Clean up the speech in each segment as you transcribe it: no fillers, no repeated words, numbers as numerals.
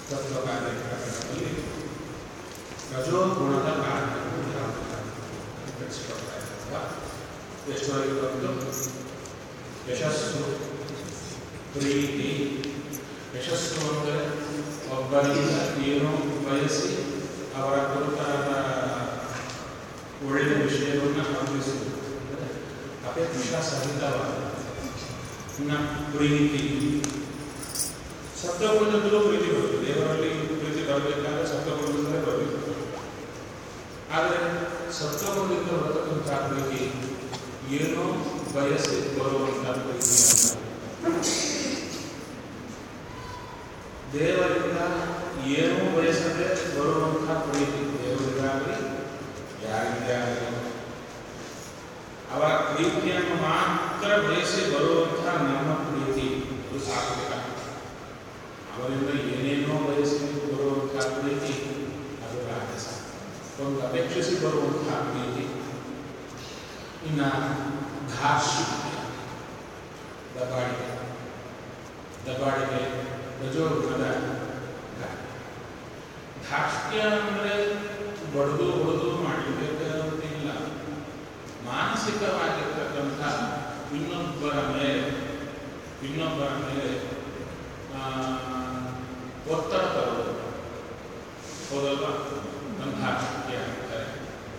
ತತ್ವಕಾರ್ಯಗಳಲ್ಲಿ ರಜೋಗುಣದ ಕಾರ್ಯಗಳು ಯಾವುದನ್ನು ತಿಳಿಸಿಕೊಡ್ತಾ ಇದ್ದಾಗ ಎಷ್ಟವರೆಗೆ ಬಂದು ಯಶಸ್ಸು, ಪ್ರೀತಿ. ಯಶಸ್ಸು ಅಂದರೆ ಒಬ್ಬರಿಂದ ಏನೋ ಬಯಸಿ ಅವರ ಕುರಿತಾದ ಒಳ್ಳೆಯ ವಿಷಯವನ್ನು ಗಮನಿಸುವುದು, ಅಪೇಕ್ಷಾ ಸಹಿತವಾದ. ಇನ್ನು ಪ್ರೀತಿ, ಸತ್ವಗುಣದಿಂದಲೂ ಪ್ರೀತಿ ಬರುತ್ತೆ. ದೇವರಲ್ಲಿ ಪ್ರೀತಿ ಬರಬೇಕಾದ್ರೆ ಸತ್ವಗುಣದಿಂದಲೇ ಬರಬೇಕು. ಆದರೆ ಸತ್ವಗುಣದಿಂದ ಬರತಕ್ಕಂಥ ಪ್ರೀತಿ ಏನೋ ಬಯಸಿ ಬರುವಂಥ ಪ್ರೀತಿ ಅಂತ. ದೇವರಿಂದ ಏನೂ ಬಯಸದೆ ಬರುವಂಥ ಪ್ರೀತಿ, ದೇವರಿಗಾಗಲಿ ಯಾರಿಗೇ ಆಗಲಿ ಅವರ ಪ್ರೀತಿಯನ್ನು ಮಾತ್ರ ಬಯಸಿ ಬರುವಂಥ ನಮ್ಮ ಪ್ರೀತಿ ಅದು ಸಾತ್ವಿಕ. ಅವರಿಂದ ಏನೇನೋ ಬಯಸಿ ಬರುವಂಥ ಪ್ರೀತಿ ಅದು ರಾಜಸ. ಒಂದು ಅಪೇಕ್ಷಿಸಿ ಬರುವಂಥ ಪ್ರೀತಿ. ಇನ್ನು ಧಾರ್ಷ್ಟ್ಯ, ದಬ್ಬಾಳಿಕೆ ರಜೋಗುಣದ. ಧಾರ್ಷ್ಟ್ಯ ಅಂದರೆ ಬಡ್ದು ಹೊಡೆದು ಮಾಡಬೇಕಂತಿಲ್ಲ. ಮಾನಸಿಕವಾಗಿರ್ತಕ್ಕಂಥ ಇನ್ನೊಬ್ಬರ ಮೇಲೆ ಒತ್ತಡ ತರೋದು, ಹೌದಲ್ವಾ? ನಮ್ಮ ಧಾರ್ಷ್ಟ್ಯ ಅಂತಾರೆ.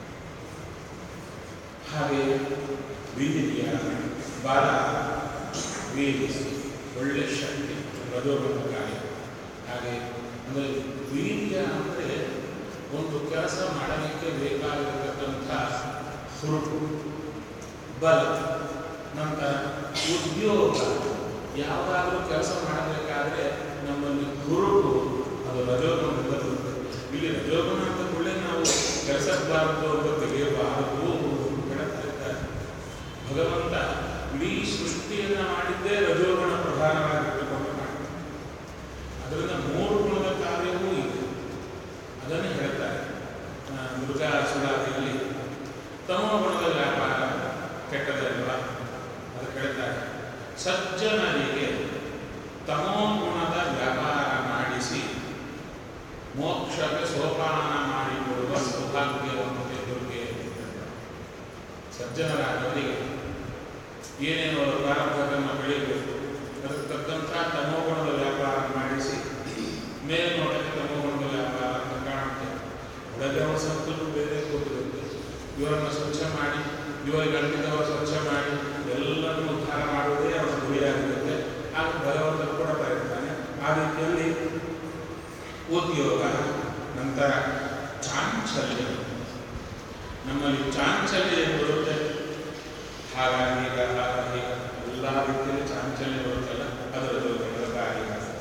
ಹಾಗೆ ವೀರ್ಯ, ಬಲ, ವೀರಿಸಿ ಒಳ್ಳೆ ಶಕ್ತಿ ರಜೋಗುಣದ ಕಾರ್ಯ. ಹಾಗೆ ಅಂದರೆ ವೀರ್ಯ ಅಂದರೆ ಒಂದು ಕೆಲಸ ಮಾಡಲಿಕ್ಕೆ ಬೇಕಾಗಿರತಕ್ಕಂಥ ಹುರುಪು, ಬಲ. ನಂತರ ಉದ್ಯೋಗ, ಯಾವುದಾದ್ರೂ ಕೆಲಸ ಮಾಡಬೇಕಾದ್ರೆ ನಮ್ಮಲ್ಲಿ ಹುರುಪು, ಅದು ರಜೋಗುಣದಿಂದ ಬರುತ್ತೆ. ಇಲ್ಲಿ ರಜೋಗುಣ ಅಂತ ಕೂಡಲೇ ನಾವು ಕೆಲಸಕ್ಕೆ ಬಾರದು ಅಂತ ತೆಗೆಯಬಾರದು ಹೇಳ್ತಾ ಇದ್ದಾರೆ ಭಗವಂತ. ಇಡೀ ಸೃಷ್ಟಿಯನ್ನು ಮಾಡಿದ್ದೇ ರಜೋಗುಣ ಪ್ರಧಾನವಾಗಿಟ್ಟುಕೊಂಡು ಮಾಡಿ. ಅದರಿಂದ 3 ಗುಣದ ಕಾರ್ಯವೂ ಇದೆ. ಅದನ್ನೇ ಹೇಳ್ತಾರೆ ಮೃಗಾಸುರಾದಿಯಲ್ಲಿ. ತಮೋ ಗುಣದ ವ್ಯಾಪಾರ ಕೆಟ್ಟದಲ್ವ, ಅದು ಹೇಳ್ತಾರೆ. ಸಜ್ಜನರಿಗೆ ತಮೋ ಗುಣದ ವ್ಯಾಪಾರ ಮಾಡಿಸಿ ಮೋಕ್ಷಕ್ಕೆ ಸೋಪಾನ ಮಾಡಿಕೊಡುವ ಸೌಭಾಗ್ಯವಂತೆ ದುರ್ಗೆ. ಸಜ್ಜನರಾದವರಿಗೆ ಏನೇನು ಪ್ರಾರಂಭವನ್ನು ಬೆಳೆಯಬೇಕು, ಅದಕ್ಕೆ ತಕ್ಕಂಥ ತಮೋಗುಣದ ವ್ಯಾಪಾರ ಮಾಡಿಸಿ, ಮೇಲ್ನೋಟಕ್ಕೆ ತಮೋಗುಣದ ವ್ಯಾಪಾರ ಅಂತ ಕಾಣುತ್ತೆ. ಒಳಗೆ ಅವರ ಸಂಕಲ್ಪ ಬೇರೆ ಕೂತಿರುತ್ತೆ. ಇವರನ್ನು ಸ್ವಚ್ಛ ಮಾಡಿ, ಇವರಿಗೆ ಅಂಟಿದವರು ಸ್ವಚ್ಛ ಮಾಡಿ ಎಲ್ಲರನ್ನು ಉದ್ಧಾರ ಮಾಡುವುದೇ ಅವರ ಗುರಿಯಾಗಿರುತ್ತೆ. ಆಗ ಭಗವಂತ ಕೂಡ ಬರುತ್ತಾನೆ. ಆ ರೀತಿಯಲ್ಲಿ ಉದ್ಯೋಗ, ನಂತರ ಚಾಂಚಲ್ಯ. ನಮ್ಮಲ್ಲಿ ಚಾಂಚಲ್ಯ ಬರುತ್ತೆ. ಹಾಗಾಗಿ ಎಲ್ಲ ರೀತಿಯಲ್ಲಿ ಚಾಂಚಲ್ಯ ಬರುತ್ತಲ್ಲ, ಅದರ ಕಾರ್ಯ.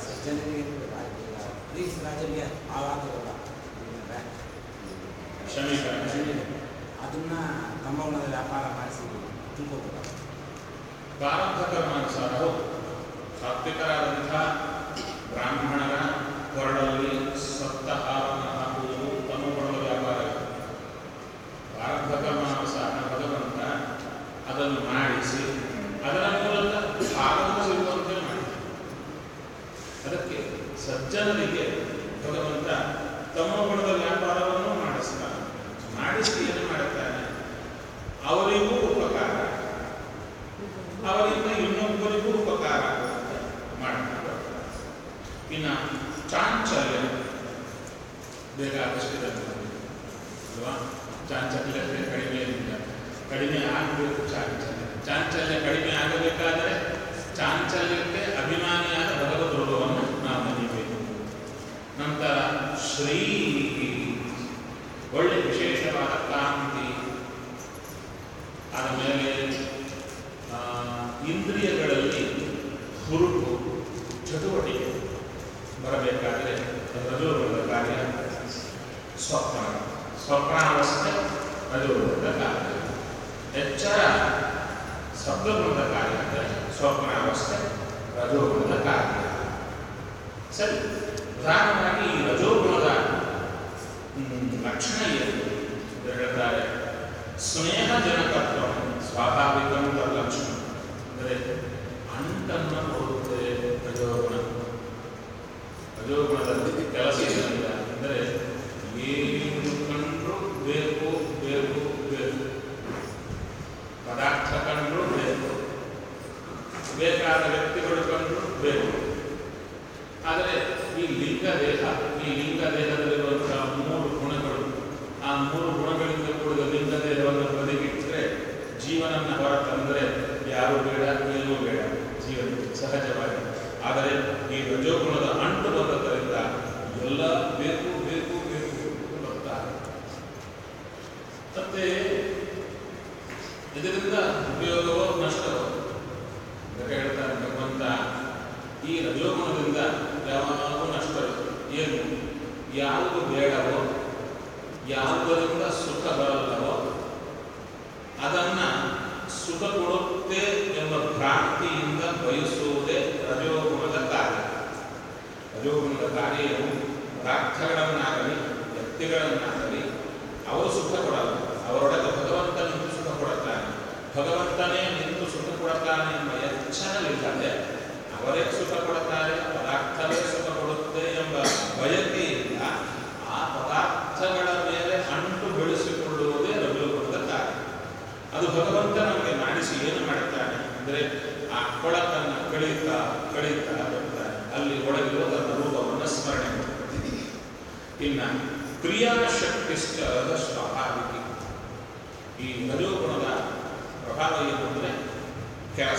ಅದನ್ನ ತಮ್ಮಗಳ ವ್ಯಾಪಾರ ಮಾಡಿಸಿ ತಿಳ್ಕೋಬೇಕು. ಪ್ರಾರಬ್ಧ ಕರ್ಮಾನುಸಾರ ಸಾತ್ವಿಕರಾದಂಥ ಬ್ರಾಹ್ಮಣರ ಕೊರಳಲ್ಲಿ ಸಪ್ತಹಾರವನ್ನು ಹಾಕುವುದು ತಮೋಗುಣದ ವ್ಯಾಪಾರ. ಪ್ರಾರಬ್ಧ ಕರ್ಮಾನುಸಾರ ಭಗವಂತ ಅದನ್ನು ಮಾಡಿಸಿ ಅದರ ಮೂಲಕ ಭಾಗವನ್ನು ಸಿಗುವಂತೆ ಮಾಡಿ. ಅದಕ್ಕೆ ಸಜ್ಜನರಿಗೆ ಭಗವಂತ ತಮೋಗುಣದ ವ್ಯಾಪಾರವನ್ನು ಮಾಡಿಸ್ತಾನೆ. ಮಾಡಿಸಿ ಏನು ಮಾಡುತ್ತಾನೆ? ಅವರಿಗೂ ಉಪಕಾರ, ಅವರಿಂದ ಇನ್ನೊಬ್ಬರಿಗೂ ಉಪಕಾರ ಮಾಡ್ತಾರೆ. ಇನ್ನು ಚಾಂಚಲ್ಯ ಬೇಕಾದಷ್ಟಿದೆ ಅಲ್ವಾ? ಚಾಂಚಲ್ಯ ಕಡಿಮೆ ಆಗಬೇಕು. ಚಾಂಚಲ್ಯ ಕಡಿಮೆ ಆಗಬೇಕಾದರೆ ಚಾಂಚಲ್ಯಕ್ಕೆ ಅಭಿಮಾನಿಯಾದ ಭಗವದ್ ರೂಪವನ್ನು ನಾವು ನೆನೀಬೇಕು. ನಂತರ ಶ್ರೀ, ಒಳ್ಳೆ ವಿಶೇಷವಾದ ಕಾಂತಿ. ಆದಮೇಲೆ ಇಂದ್ರಿಯಗಳಲ್ಲಿ ಹುರುಪು, ಚಟುವಟಿಕೆ ಬರಬೇಕಾದರೆ ರಜೋಗುಣದ ಕಾರ್ಯ. ಸ್ವಪ್ನಾವಸ್ಥೆ ರಜೋಗುಣದ ಕಾರ್ಯ. ಎಚ್ಚರ ಸತ್ವಗುಣದ ಕಾರ್ಯ ಅಂದರೆ ಸ್ವಪ್ನಾವಸ್ಥೆ ರಜೋಗುಣದ ಕಾರ್ಯ. ಸರಿ, ಪ್ರಧಾನವಾಗಿ ಈ ರಜೋಗುಣದ ಲಕ್ಷಣ ಏನು ಹೇಳ್ತಾರೆ? ಸ್ನೇಹಜನಕತ್ವ ಸ್ವಾಭಾವಿಕ ಲಕ್ಷಣ ಅಂದರೆ ಅಂಟನ್ನು ಕೊಡುತ್ತದೆ ರಜೋಗುಣ. ರಜೋಗುಣದಲ್ಲಿ ಲಿಂಗ ದೇಹ, ಈ ಲಿಂಗ ದೇಹದಲ್ಲಿರುವಂತಹ 3 ಗುಣಗಳು, ಆ 3 ಗುಣಗಳಿಂದ ಕೂಡಿದ ಲಿಂಗ ದೇಹವನ್ನು ಬದಿಗಿಟ್ಟರೆ ಜೀವನನ್ನ ಹೊರ ತಂದರೆ ಯಾರು ಬೇಡ, ಏನೂ ಬೇಡ, ಜೀವನ ಸಹಜವಾಗಿ. ಆದರೆ ಈ ರಜೋಗುಣದ ಅಂಟು ಬಂದದ್ದರಿಂದ ಎಲ್ಲ ಬೇಕು ಬೇಕು ಬೇಕು ಬರ್ತಾರೆ. ಮತ್ತೆ ಇದರಿಂದ ಉಪಯೋಗವೋ ನಷ್ಟವೋ ಅಂತ ಹೇಳ್ತಾರೆ ಭಗವಂತ. ಈ ರಜೋಗುಣದಿಂದ ಯಾವಾಗೂ ನಷ್ಟವಿದೆ. ಏನು? ಯಾವುದು ಬೇಡವೋ, ಯಾವುದರಿಂದ ಸುಖ ಬರಲ್ಲವೋ ಅದನ್ನ ಸುಖ ಕೊಡುತ್ತೆ ಎಂಬ ಭ್ರಾಂತಿಯಿಂದ ಬಯಸುವುದೇ ರಜೋಗುಣದ ಕಾರ್ಯ. ರಜೋಗುಣದ ಕಾರ್ಯವು ಪದಾರ್ಥಗಳನ್ನಾಗಲಿ ವ್ಯಕ್ತಿಗಳನ್ನಾಗಲಿ ಅವರು ಸುಖ ಕೊಡಲ್ಲ. ಅವರೊಳಗೆ ಭಗವಂತ ನಿಂತು ಸುಖ ಕೊಡುತ್ತಾನೆ, ಭಗವಂತನೇ ನಿಂತು ಸುಖ ಕೊಡುತ್ತಾನೆ ಎಂಬ ಎಚ್ಚರವಿಲ್ಲದೆ ಅವರೇ ಸುಖ ಕೊಡುತ್ತಾರೆ, ಪದಾರ್ಥವೇ ಸುಖ ಕೊಡುತ್ತೆ ಎಂಬ ಬಯಕೆಯಿಂದ ಆ ಪದಾರ್ಥಗಳ ಮೇಲೆ ಅಂಟು ಬೆಳೆಸಿಕೊಳ್ಳುವುದೇ ರಜೋಗುಣದ ಕಾರ್ಯ. ಅದು ಭಗವಂತ ನಮಗೆ ಮಾಡಿಸಿ ಏನು ಮಾಡುತ್ತಾನೆ ಅಂದರೆ ಆ ಕೊಳಕನ್ನು ಕಳೀತಾ ಕಳೀತಾ ಬರ್ತಾನೆ, ಅಲ್ಲಿ ಒಳಗಿರುವ ತನ್ನ ರೂಪವನ್ನು ಸ್ಮರಣೆ ಮಾಡ್ತಾರೆ. ಇನ್ನು ಕ್ರಿಯಾಶಕ್ತಿಶ್ಚ ಸ್ವಾಭಾವಿಕ. ಈ ರಜೋಗುಣದ ಪ್ರಭಾವ ಏನು ಅಂದರೆ ಕೆಲಸ.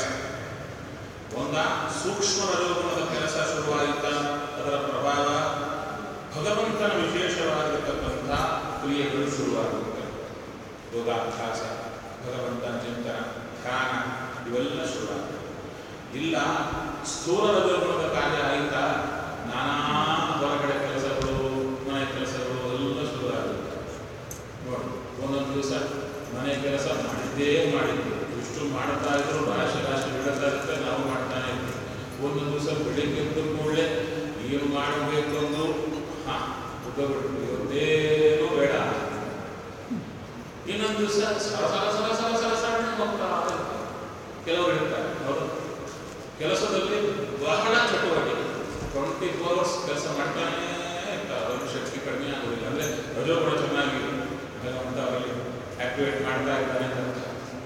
ಸೂಕ್ಷ್ಮ ರಜೋಗುಣದ ಕೆಲಸ ಶುರುವಾಯಿತ, ಅದರ ಪ್ರಭಾವ ಭಗವಂತನ ವಿಶೇಷವಾಗಿರತಕ್ಕಂಥ ಕ್ರಿಯೆಗಳು ಶುರುವಾಗುತ್ತೆ. ಯೋಗಾಭ್ಯಾಸ, ಭಗವಂತನ ಚಿಂತನ, ಧ್ಯಾನ ಇವೆಲ್ಲ ಶುರುವಾಗುತ್ತೆ. ಇಲ್ಲ ಸ್ಥೂಲ ರಜೋಗುಣದ ಕಾರ್ಯ ಆಯಿತಾ, ನಾನಾ ಹೊರಗಡೆ ಕೆಲಸಗಳು, ಮನೆ ಕೆಲಸಗಳು ಎಲ್ಲ ಶುರುವಾಗುತ್ತೆ. ನೋಡಿ, ಒಂದೊಂದು ದಿವಸ ಮನೆ ಕೆಲಸ ಮಾಡಿದ್ದು ಇಷ್ಟು ಮಾಡ್ತಾ ಇದ್ರು, ರಾಶಿ ರಾಶಿ ಬಿಡುತ್ತಾ ಇರುತ್ತೆ, ನಾವು ಮಾಡ್ತಾನೆ ಇದ್ವಿ. ಒಂದು ದಿವಸ ಬೆಳಿಗ್ಗೆ ಎದ್ದು ಕೂಡಲೇ ಏನು ಮಾಡಬೇಕು ಅಂದು ಬಿಟ್ಟು ಇವತ್ತೇನೂ ಬೇಡ. ಇನ್ನೊಂದು ದಿವಸ ಸರಸರ ಹೋಗ್ತಾ ಇರ್ತಾರೆ. ಕೆಲವರು ಇರ್ತಾರೆ, ಹೌದು, ಕೆಲಸದಲ್ಲಿ ಬಹಳ ಚಟುವಟಿಕೆ, 24 hours ಕೆಲಸ ಮಾಡ್ತಾನೆ ಇರ್ತಾರೆ. ಅವ್ರಿಗೆ ಶಕ್ತಿ ಕಡಿಮೆ ಆಗೋದಿಲ್ಲ. ಅಂದರೆ ರಜೋಗುಣ ಚೆನ್ನಾಗಿ ಭಗವಂತ ಅವರಲ್ಲಿ ಆಕ್ಟಿವೇಟ್ ಮಾಡ್ತಾ ಇದ್ದಾನೆ ಅಂತ.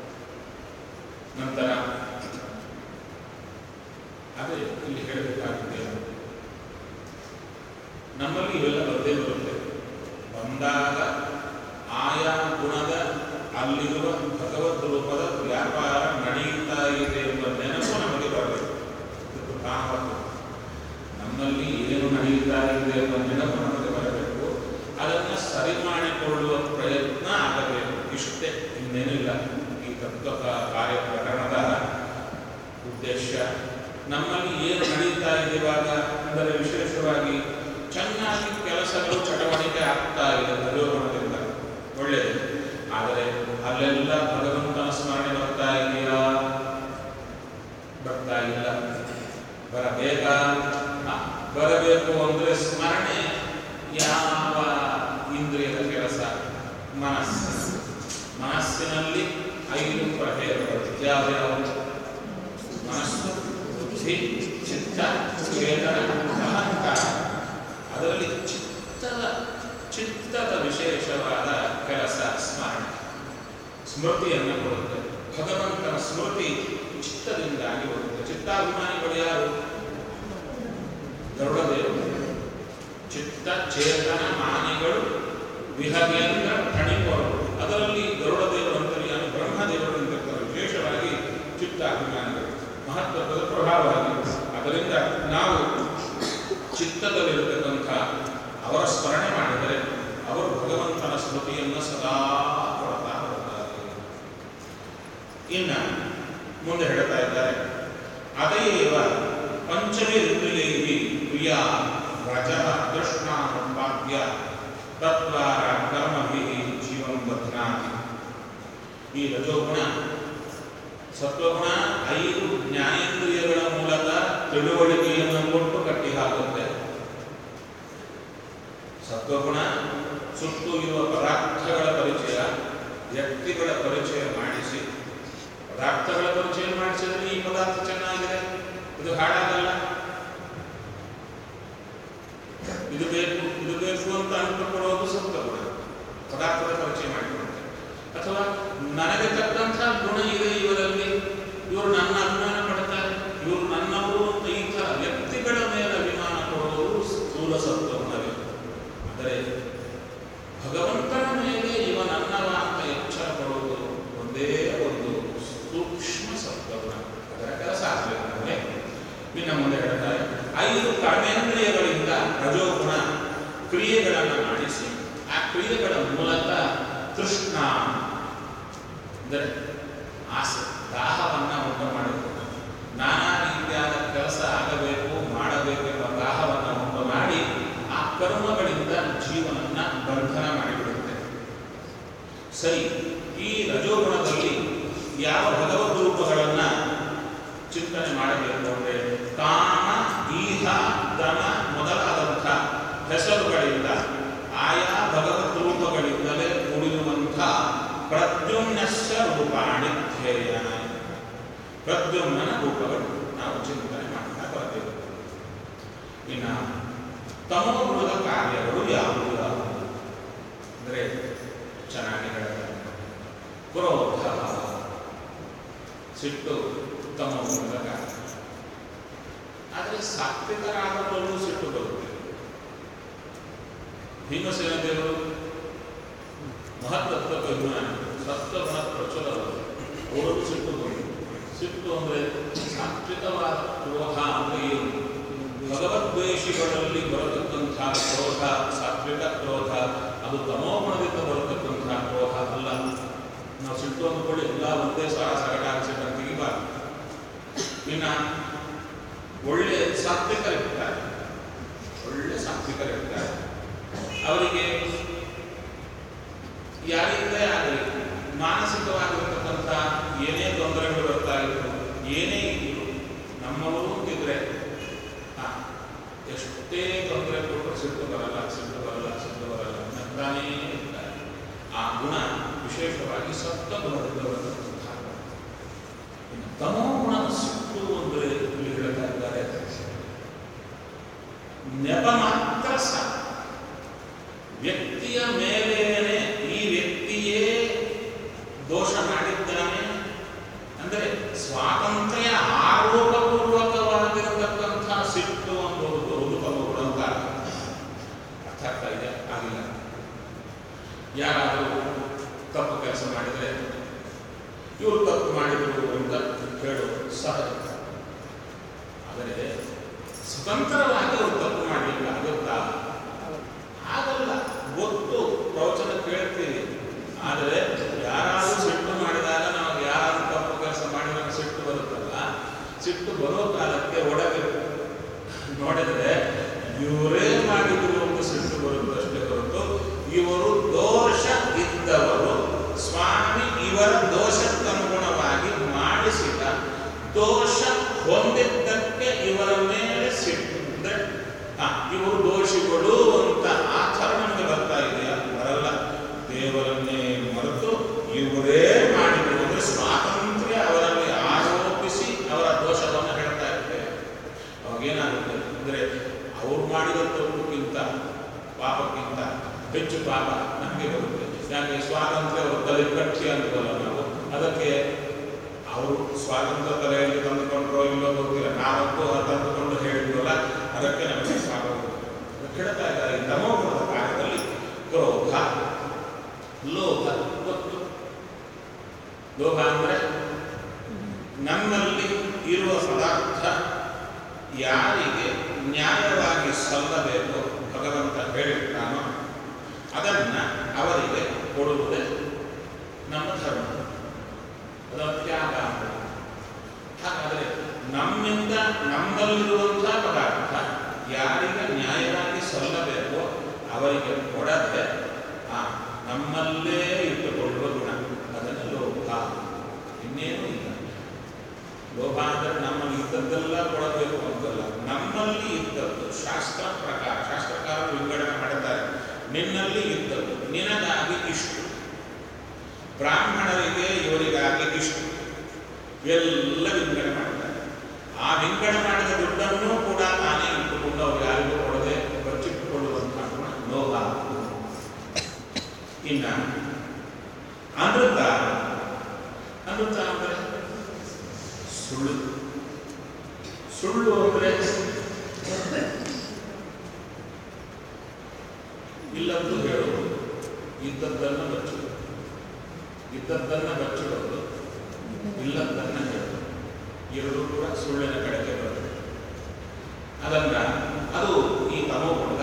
ನಂತರ ಅದೇ ಇಲ್ಲಿ ಹೇಳಬೇಕಾಗಿದೆ, ನಮ್ಮಲ್ಲಿ ಇವೆಲ್ಲ ಬರದೇ ಬರುತ್ತೆ. ಬಂದಾಗ ಆಯಾ ಗುಣದ ಅಲ್ಲಿರುವ ಭಗವದ್ ರೂಪದ ವ್ಯಾಪಾರ ನಡೆಯುತ್ತಾ ಇದೆ ಎಂಬ ನೆನಪು ನಮಗೆ ಬರಬೇಕು. ಇದು ಕಾಮತ್ತು. ನಮ್ಮಲ್ಲಿ ಏನು ನಡೆಯುತ್ತಾ ಇದೆ ಎಂಬ ನೆನಪು ನಮಗೆ ಬರಬೇಕು. ಅದನ್ನು ಸರಿ ಮಾಡಿಕೊಳ್ಳುವ ಪ್ರಯತ್ನ ಆಗಬೇಕು. ಇಷ್ಟೇ, ಇನ್ನೇನಿಲ್ಲ ಈ ತತ್ವ ಕಾರ್ಯ ಪ್ರಕರಣದ ಉದ್ದೇಶ. ನಮ್ಮಲ್ಲಿ ಏನು ನಡೀತಾ ಇದೆ ಇವಾಗ ಅಂದರೆ ವಿಶೇಷವಾಗಿ ಚೆನ್ನಾಗಿ ಕೆಲಸಗಳು ಚಟವಟಿಕೆ ಆಗ್ತಾ ಇದೆ ರಜೋಗುಣದಿಂದ, ಒಳ್ಳೆಯದು. ಆದರೆ ಅಲ್ಲೆಲ್ಲ ಭಗವಂತನ ಸ್ಮರಣೆ ಬರ್ತಾ ಇದೆಯಾ? ಬರ್ತಾ ಇಲ್ಲ. ಬರಬೇಕಾ? ಬರಬೇಕು ಅಂದರೆ ಸ್ಮರಣೆ ಯಾವ ಇಂದ್ರಿಯದ ಕೆಲಸ? ಮನಸ್ಸಿನಲ್ಲಿ 5 ಪ್ರಭೇದಗಳು ಯಾವ್ಯಾವ? ಮನಸ್ಸು, ಬುದ್ಧಿ, ಚಿತ್ತ, ಚೇತನ, ಅಹಂಕಾರ. ಅದರಲ್ಲಿ ಚಿತ್ತದ ವಿಶೇಷವಾದ ಕೆಲಸ ಸ್ಮರಣೆ, ಸ್ಮೃತಿಯನ್ನು ಕೊಡುತ್ತೆ. ಭಗವಂತನ ಸ್ಮೃತಿ ಚಿತ್ತದಿಂದಾಗಿ ಬರುತ್ತೆ. ಚಿತ್ತಾಭಿಮಾನಿಗಳು ಯಾರು? ಗರುಡದೇವರು. ಚಿತ್ತ ಚೇತನ ಮಾನಿಗಳು ವಿಹಗೇಂದ್ರ ತಣಿಪರು. ಅದರಲ್ಲಿ ಗರುಡದೇವರು ಅಂತರ್ಯಾಮಿ ಬ್ರಹ್ಮದೇವರು ಅಂತಿರ್ತಾರೆ. ವಿಶೇಷವಾಗಿ ಚಿತ್ತಾಭಿಮಾನಿಗಳು ಮಹತ್ವದ ಪ್ರಭಾವ ಆಗಿದೆ. ಅದರಿಂದ ನಾವು ಚಿತ್ತದಲ್ಲಿರತಕ್ಕಂಥ ಅವರ ಸ್ಮರಣೆ ಮಾಡಿದರೆ ಅವರು ಭಗವಂತನ ಸ್ಮೃತಿಯನ್ನು ಸದಾ ಕೊಡ್ತಾ ಬರ್ತಾರೆ. ಇನ್ನು ಮುಂದೆ ಹೇಳ್ತಾ ಇದ್ದಾರೆ, ಅದೇವ ಪಂಚಮಿ ಋತುಲೇಹಿ ಪ್ರಿಯ ರಜ ಕೃಷ್ಣ ಸಂಪಾದ್ಯ ತತ್ವಾರ ಕರ್ಮಭಿ ಜೀವಂ ಬಧ್ನಾತಿ. ಈ ರಜೋಗುಣ ಸತ್ವಗುಣ 5 ಜ್ಞಾನೇಂದ್ರಿಯಗಳ ಮೂಲಕ ತಿಳುವಳಿಕೆಯನ್ನು ಕೊಟ್ಟು ಕಟ್ಟಿ ಹಾಕುತ್ತೆ. ಸತ್ವಗುಣ ಸುತ್ತು ಇರುವ ಪದಾರ್ಥಗಳ ಪರಿಚಯ, ವ್ಯಕ್ತಿಗಳ ಪರಿಚಯ ಮಾಡಿಸಿ, ಪದಾರ್ಥಗಳ ಪರಿಚಯ ಮಾಡಿಸಿದ್ರೆ ಈ ಪದಾರ್ಥ ಚೆನ್ನಾಗಿದೆ, ಇದು ಹಾಳಾಗಲ್ಲ, ಇದು ಬೇಕು ಅಂತ ಅನ್ಕೊಡೋದು ಸತ್ವಗುಣ. ಪದಾರ್ಥದ ಪರಿಚಯ ಮಾಡಿಕೊಡುತ್ತೆ. ಅಥವಾ ನನಗೆ ತಕ್ಕಂಥ ಗುಣ ಇದೆ ಇವರಲ್ಲಿ, ಇವರು ನನ್ನ ಅಭಿಮಾನ ಪಡ್ತಾರೆ, ಇವರು ನನ್ನವರು ಅಂತ ಈ ಥರ ವ್ಯಕ್ತಿಗಳ ಮೇಲೆ ಅಭಿಮಾನ ಕೊಡೋದು ರಜೋಗುಣ ಕ್ರಿಯೆಗಳನ್ನು ಮಾಡಿಸಿ ಆ ಕ್ರಿಯೆಗಳ ಮೂಲಕ ತೃಷ್ಣ ಅಂದರೆ ಆಸೆ ದಾಹವನ್ನು ಉಂಟು ಮಾಡಬೇಕು. ನಾನಾ ರೀತಿಯಾದ ಕೆಲಸ ಆಗಬೇಕು ಮಾಡಬೇಕೆಂಬ ದಾಹವನ್ನು ಉಂಟು ಮಾಡಿ ಆ ಕರ್ಮಗಳಿಂದ ಜೀವನನ್ನ ಬಂಧನ ಮಾಡಿಬಿಡುತ್ತೆ. ಸರಿ, ಈ ರಜೋಗುಣದಲ್ಲಿ ಯಾವ ಭಗವದ್ ರೂಪಗಳನ್ನು ಚಿಂತನೆ ಮಾಡಬೇಕು ಅಂದರೆ ಕಾಮ ಈಹ ದಮ ಮೊದಲಾದಂಥ ಹೆಸರುಗಳಿಂದ ಆಯಾ ಭಗವದ್ ರೂಪಗಳಿಂದಲೇ ಕೂಡಿರುವಂಥ ಪ್ರದ್ಯುಮ್ನಸ್ಯ ರೂಪಾಣಿ ಧ್ಯೇಯ, ಪ್ರದ್ಯುಮ್ನ ರೂಪಗಳು ನಾವು ಚಿಂತನೆ ಮಾಡ್ತಾ ಬರಬೇಕು. ಇನ್ನು ತಮೋಗುಣದ ಕಾರ್ಯಗಳು ಯಾವುವು ಅಂದರೆ ಚೆನ್ನಾಗಿ ಹೇಳ್ತಾರೆ. ಕ್ರೋಧ, ಸಿಟ್ಟು ತಮೋಗುಣದ ಕಾರ್ಯ. ಆದರೆ ಸಾತ್ವಿಕರಾದವರಲ್ಲೂ ಸಿಟ್ಟು ಬರುತ್ತೆ. ಭೀಮಸೇನ ದೇವರು ಮಹತ್ತತ್ವ ಅಭಿಮಾನ ಸತ್ವಗುಣ ಪ್ರಚುರವರು, ಅವರಲ್ಲೂ ಸಿಟ್ಟು ಬಂತು. ಸಿಟ್ಟು ಅಂದರೆ ಸಾತ್ವಿಕವಾದ ಕ್ರೋಧ ಅಂದರೆ ಏನು? ಭಗವದ್ವೇಷಿಗಳಲ್ಲಿ ಬರತಕ್ಕಂಥ ಕ್ರೋಧ, ಸಾತ್ವಿಕ ಕ್ರೋಧ, ಅದು ತಮೋಗುಣದಿಂದ ಬರತಕ್ಕಂಥ ಕ್ರೋಧ ಅಲ್ಲ. ನಾವು ಸಿಟ್ಟು ಅಂದ್ಕೊಳ್ಳಿ ಎಲ್ಲ ಒಂದೇ ಸಗಟಾಗಿಸಿಟ್ಟು ತೆಗಿಬಾರ್ದು. ಇನ್ನು ಒಳ್ಳೆ ಸಾತ್ವಿಕರಿರ್ತಾರೆ, ಒಳ್ಳೆ ಸಾತ್ವಿಕರಿರ್ತಾರೆ, ಅವರಿಗೆ ಯಾರಿಂದೇ ಆಗಲಿ ಮಾನಸಿಕವಾಗಿರತಕ್ಕಂಥ ಏನೇ ತೊಂದರೆಗಳು ಬರ್ತಾ ಇದ್ರು, ಏನೇ ಇದ್ರು, ನಮ್ಮವರು ಅಂತಿದ್ರೆ ಎಷ್ಟೇ ತೊಂದರೆ ಕೊಟ್ಟರು ಸಿಟ್ಟು ಬರಲ್ಲ, ಸಿಟ್ಟು ಬರಲ್ಲ, ಸಿಟ್ಟು ಬರಲ್ಲ ಅಂತಾನೇ ಇರ್ತಾರೆ. ಆ ಗುಣ ವಿಶೇಷವಾಗಿ ಸಪ್ತ ಗುಣದಿಂದ ಬರತಕ್ಕಂಥ. ತಮೋಗುಣದ ಸಿಟ್ಟು ಅಂದರೆ ಇಲ್ಲಿ ಹೇಳ್ತಾ ಇದ್ದಾರೆ, ನೆಪ ಮಾತ್ರ ಸಾಕು. ವ್ಯಕ್ತಿಯ ಮೇಲೇನೆ ಈ ವ್ಯಕ್ತಿಯೇ ದೋಷ ಮಾಡಿದ್ದಾನೆ ಅಂದರೆ ಸ್ವಾತಂತ್ರ್ಯ ಆರೋಪಪೂರ್ವಕವಾಗಿರತಕ್ಕಂಥ ಸಿಟ್ಟು ಅನ್ನೋದು ತಮೋಗುಣ ಅಂತ ಅರ್ಥ ಆಗ್ತಾ ಇದೆ. ಆಗಿಲ್ಲ. ಯಾರಾದರೂ ತಪ್ಪು ಕೆಲಸ ಮಾಡಿದರೆ ಇವರು ತಪ್ಪು ಮಾಡಿದರು ಅಂತ ಹೇಳೋದು ಸಹಜ. ಆದರೆ ಸ್ವತಂತ್ರವಾಗಿ ಅವರು ತಪ್ಪು ಮಾಡಲಿಕ್ಕೆ ಆಗುತ್ತಾ? ಆಗಲ್ಲ. ಗೊತ್ತು, ಪ್ರವಚನ ಕೇಳ್ತೀವಿ. ಆದರೆ ಯಾರಾದರೂ ಸಿಟ್ಟು ಮಾಡಿದಾಗ ನಮಗೆ ಯಾರಾದರೂ ತಪ್ಪು ಕೆಲಸ ಮಾಡಿದಾಗ ಸಿಟ್ಟು ಬರುತ್ತಲ್ಲ, ಸಿಟ್ಟು ಬರೋ ಕಾಲಕ್ಕೆ ಒಳಗೆ ನೋಡಿದರೆ ಇವರೇ ಮಾಡಿದ್ರು ಒಂದು ಸಿಟ್ಟು ಬರುತ್ತೆ ಅಷ್ಟೇ ಹೊರತು ಇವರು ದೋಷ ಇದ್ದವರು ಸ್ವಾಮಿ ಇವರ ದೋಷಕ್ಕನುಗುಣವಾಗಿ ಮಾಡಿಸಿದ ದೋಷ ಹೊಂದಿದ್ದಕ್ಕೆ ಇವರ ಮೇಲೆ ಸಿಟ್ಟು ಅಂದರೆ ಇವರು ದೋಷಿಗಳು ಅಂತ ಆಚರಣೆ ನಮಗೆ ಬರ್ತಾ ಇದೆಯಾ? ಬರಲ್ಲ. ದೇವರನ್ನೇ ಮರೆತು ಇವರೇ ಮಾಡಿದ್ರು ಅಂದರೆ ಸ್ವಾತಂತ್ರ್ಯ ಅವರಲ್ಲಿ ಆರೋಪಿಸಿ ಅವರ ದೋಷವನ್ನು ಹೇಳ್ತಾ ಇರ್ತೇವೆ. ಅವಾಗೇನಾಗುತ್ತೆ ಅಂದರೆ ಅವ್ರು ಮಾಡಿದ ತಪ್ಪಕ್ಕಿಂತ ಪಾಪಕ್ಕಿಂತ ಹೆಚ್ಚು ಪಾಪ ನಮಗೆ ಬರುತ್ತೆ. ಯಾಕೆ? ಸ್ವಾತಂತ್ರ್ಯ ಅವರು ತಲೆ ಕಟ್ಟಿ ಅಂತವಲ್ಲ ನಾವು. ಅದಕ್ಕೆ ಅವರು ಸ್ವಾತಂತ್ರ್ಯ ತಲೆಯಲ್ಲಿ ತಂದುಕೊಂಡ್ರೋ ಇಲ್ಲೋ ಗೊತ್ತಿಲ್ಲ, ನಾವಂತೂ ತಂದುಕೊಂಡು ಹೇಳಿದ್ವಲ್ಲ, ಅದಕ್ಕೆ ನಮಗೆ ಪಾಪ ಹೇಳ್ತಾ ಇದ್ದಾರೆ. ಈ ತಮೋಗುಣದ ಕಾರ್ಯದಲ್ಲಿ ಕ್ರೋಧ, ಲೋಭ ಗೊತ್ತು. ಲೋಭ ಅಂದರೆ ನನ್ನಲ್ಲಿ ಇರುವ ಪದಾರ್ಥ ಯಾರಿಗೆ ನ್ಯಾಯವಾಗಿ ಸಲ್ಲಬೇಕು ಭಗವಂತ ಹೇಳಿರ್ತಾನೋ ಅದನ್ನು ಅವರಿಗೆ ಕೊಡುವುದೇ ನಮ್ಮ ಧರ್ಮ, ಅದರ ತ್ಯಾಗ. ಹಾಗಾದರೆ ನಮ್ಮಿಂದ ನಮ್ಮಲ್ಲಿರುವಂಥ ಪದಾರ್ಥ ಯಾರಿಗೆ ನ್ಯಾಯವಾಗಿ ಸಲ್ಲಬೇಕೋ ಅವರಿಗೆ ಕೊಡದೆ ನಮ್ಮಲ್ಲೇ ಇಟ್ಟುಕೊಳ್ಳುವ ಗುಣ, ಅದನ್ನು ಲೋಭ. ಇನ್ನೇನು ಇಲ್ಲ. ಲೋಭ ಅಂದರೆ ನಮ್ಮಲ್ಲಿ ಇದ್ದದ್ದೆಲ್ಲ ಕೊಡಬೇಕು ಅಂತಲ್ಲ, ನಮ್ಮಲ್ಲಿ ಇದ್ದದ್ದು ಶಾಸ್ತ್ರ ಪ್ರಕಾರ, ಶಾಸ್ತ್ರಕಾರರು ವಿಂಗಡಣೆ ಮಾಡುತ್ತಾರೆ. ನಿನ್ನಲ್ಲಿ ಇದ್ದದ್ದು ನಿನಗಾಗಿ ಇಷ್ಟು, ಬ್ರಾಹ್ಮಣರಿಗೆ ಇವರಿಗಾಗಿ ಇಷ್ಟು, ಎಲ್ಲ ವಿಂಗಡಣೆ ಮಾಡ್ತಾರೆ. ಆ ವಿಂಗಡಣೆ ಮಾಡಿದ ದುಡ್ಡನ್ನು ಕೂಡ ತಾನೇ ಇಟ್ಟುಕೊಂಡು ಅವ್ರು ಯಾರಿಗೂ ಕೊಡದೆ ಬಚ್ಚಿಟ್ಟುಕೊಳ್ಳುವಂಥ ಲೋಭ. ಇನ್ನು ಅಮೃತ, ಅಮೃತ ಅಂದರೆ ಸುಳ್ಳು. ಸುಳ್ಳು ಅಂದರೆ ಇಲ್ಲದ್ದು ಹೇಳುವುದು, ಇದ್ದದ್ದನ್ನು ಬಚ್ಚುವುದು, ಇದ್ದದ್ದನ್ನು ಬಚ್ಚಿಡೋದು, ಇಲ್ಲದ್ದನ್ನು ಹೇಳೋದು, ಎರಡೂ ಕೂಡ ಸುಳ್ಳಿನ ಕಡೆಗೆ ಬರುತ್ತೆ. ಅದನ್ನ ಅದು ಈ ತಮೋಗುಣದ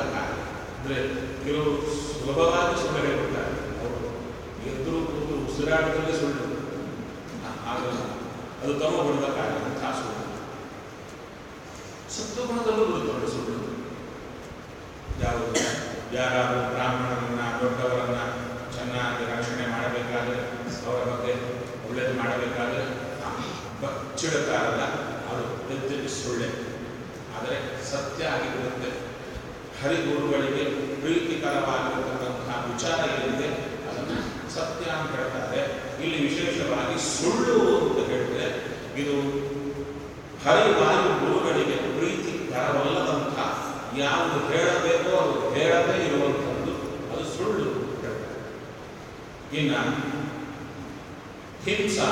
ವಿರಾಟದಲ್ಲಿ ಸುಳ್ಳು ಆಗಲ್ಲ, ಅದು ತಮ್ಮ ಗುಣದ ಕಾರ್ಯ ಆ ಸುಳ್ಳು. ಸತ್ವಗುಣದಲ್ಲೂ ಬರುತ್ತವೆ ಸುಳ್ಳು. ಯಾವುದು? ಯಾರಾದರೂ ಬ್ರಾಹ್ಮಣರನ್ನ ದೊಡ್ಡವರನ್ನ ಚೆನ್ನಾಗಿ ರಕ್ಷಣೆ ಮಾಡಬೇಕಾದ್ರೆ, ಅವರ ಬಗ್ಗೆ ಒಳ್ಳೇದು ಮಾಡಬೇಕಾದ್ರೆ ಬಚ್ಚಿಡುತ್ತಾರಲ್ಲ, ಅದು ಎದ್ದಿಟ್ಟು ಸುಳ್ಳೆ. ಆದರೆ ಸತ್ಯ ಆಗಿರುತ್ತೆ. ಹರಿಗುರುಗಳಿಗೆ ಪ್ರೀತಿಕರವಾಗಿರತಕ್ಕಂತಹ ವಿಚಾರ ಏನಿದೆ ಅದನ್ನು ಸತ್ಯ ಅಂತ ಹೇಳ್ತಾರೆ. ಇಲ್ಲಿ ವಿಶೇಷವಾಗಿ ಸುಳ್ಳು ಅಂತ ಹೇಳಿದ್ರೆ ಇದು ಹರಿವಾಯು ಗುರುಗಳಿಗೆ ಪ್ರೀತಿಕರವಲ್ಲದಂಥ ಯಾವುದು ಹೇಳಬೇಕೋ ಅದು ಹೇಳದೇ ಇರುವಂಥದ್ದು, ಅದು ಸುಳ್ಳು ಹೇಳ್ತಾರೆ. ಇನ್ನು ಹಿಂಸಾ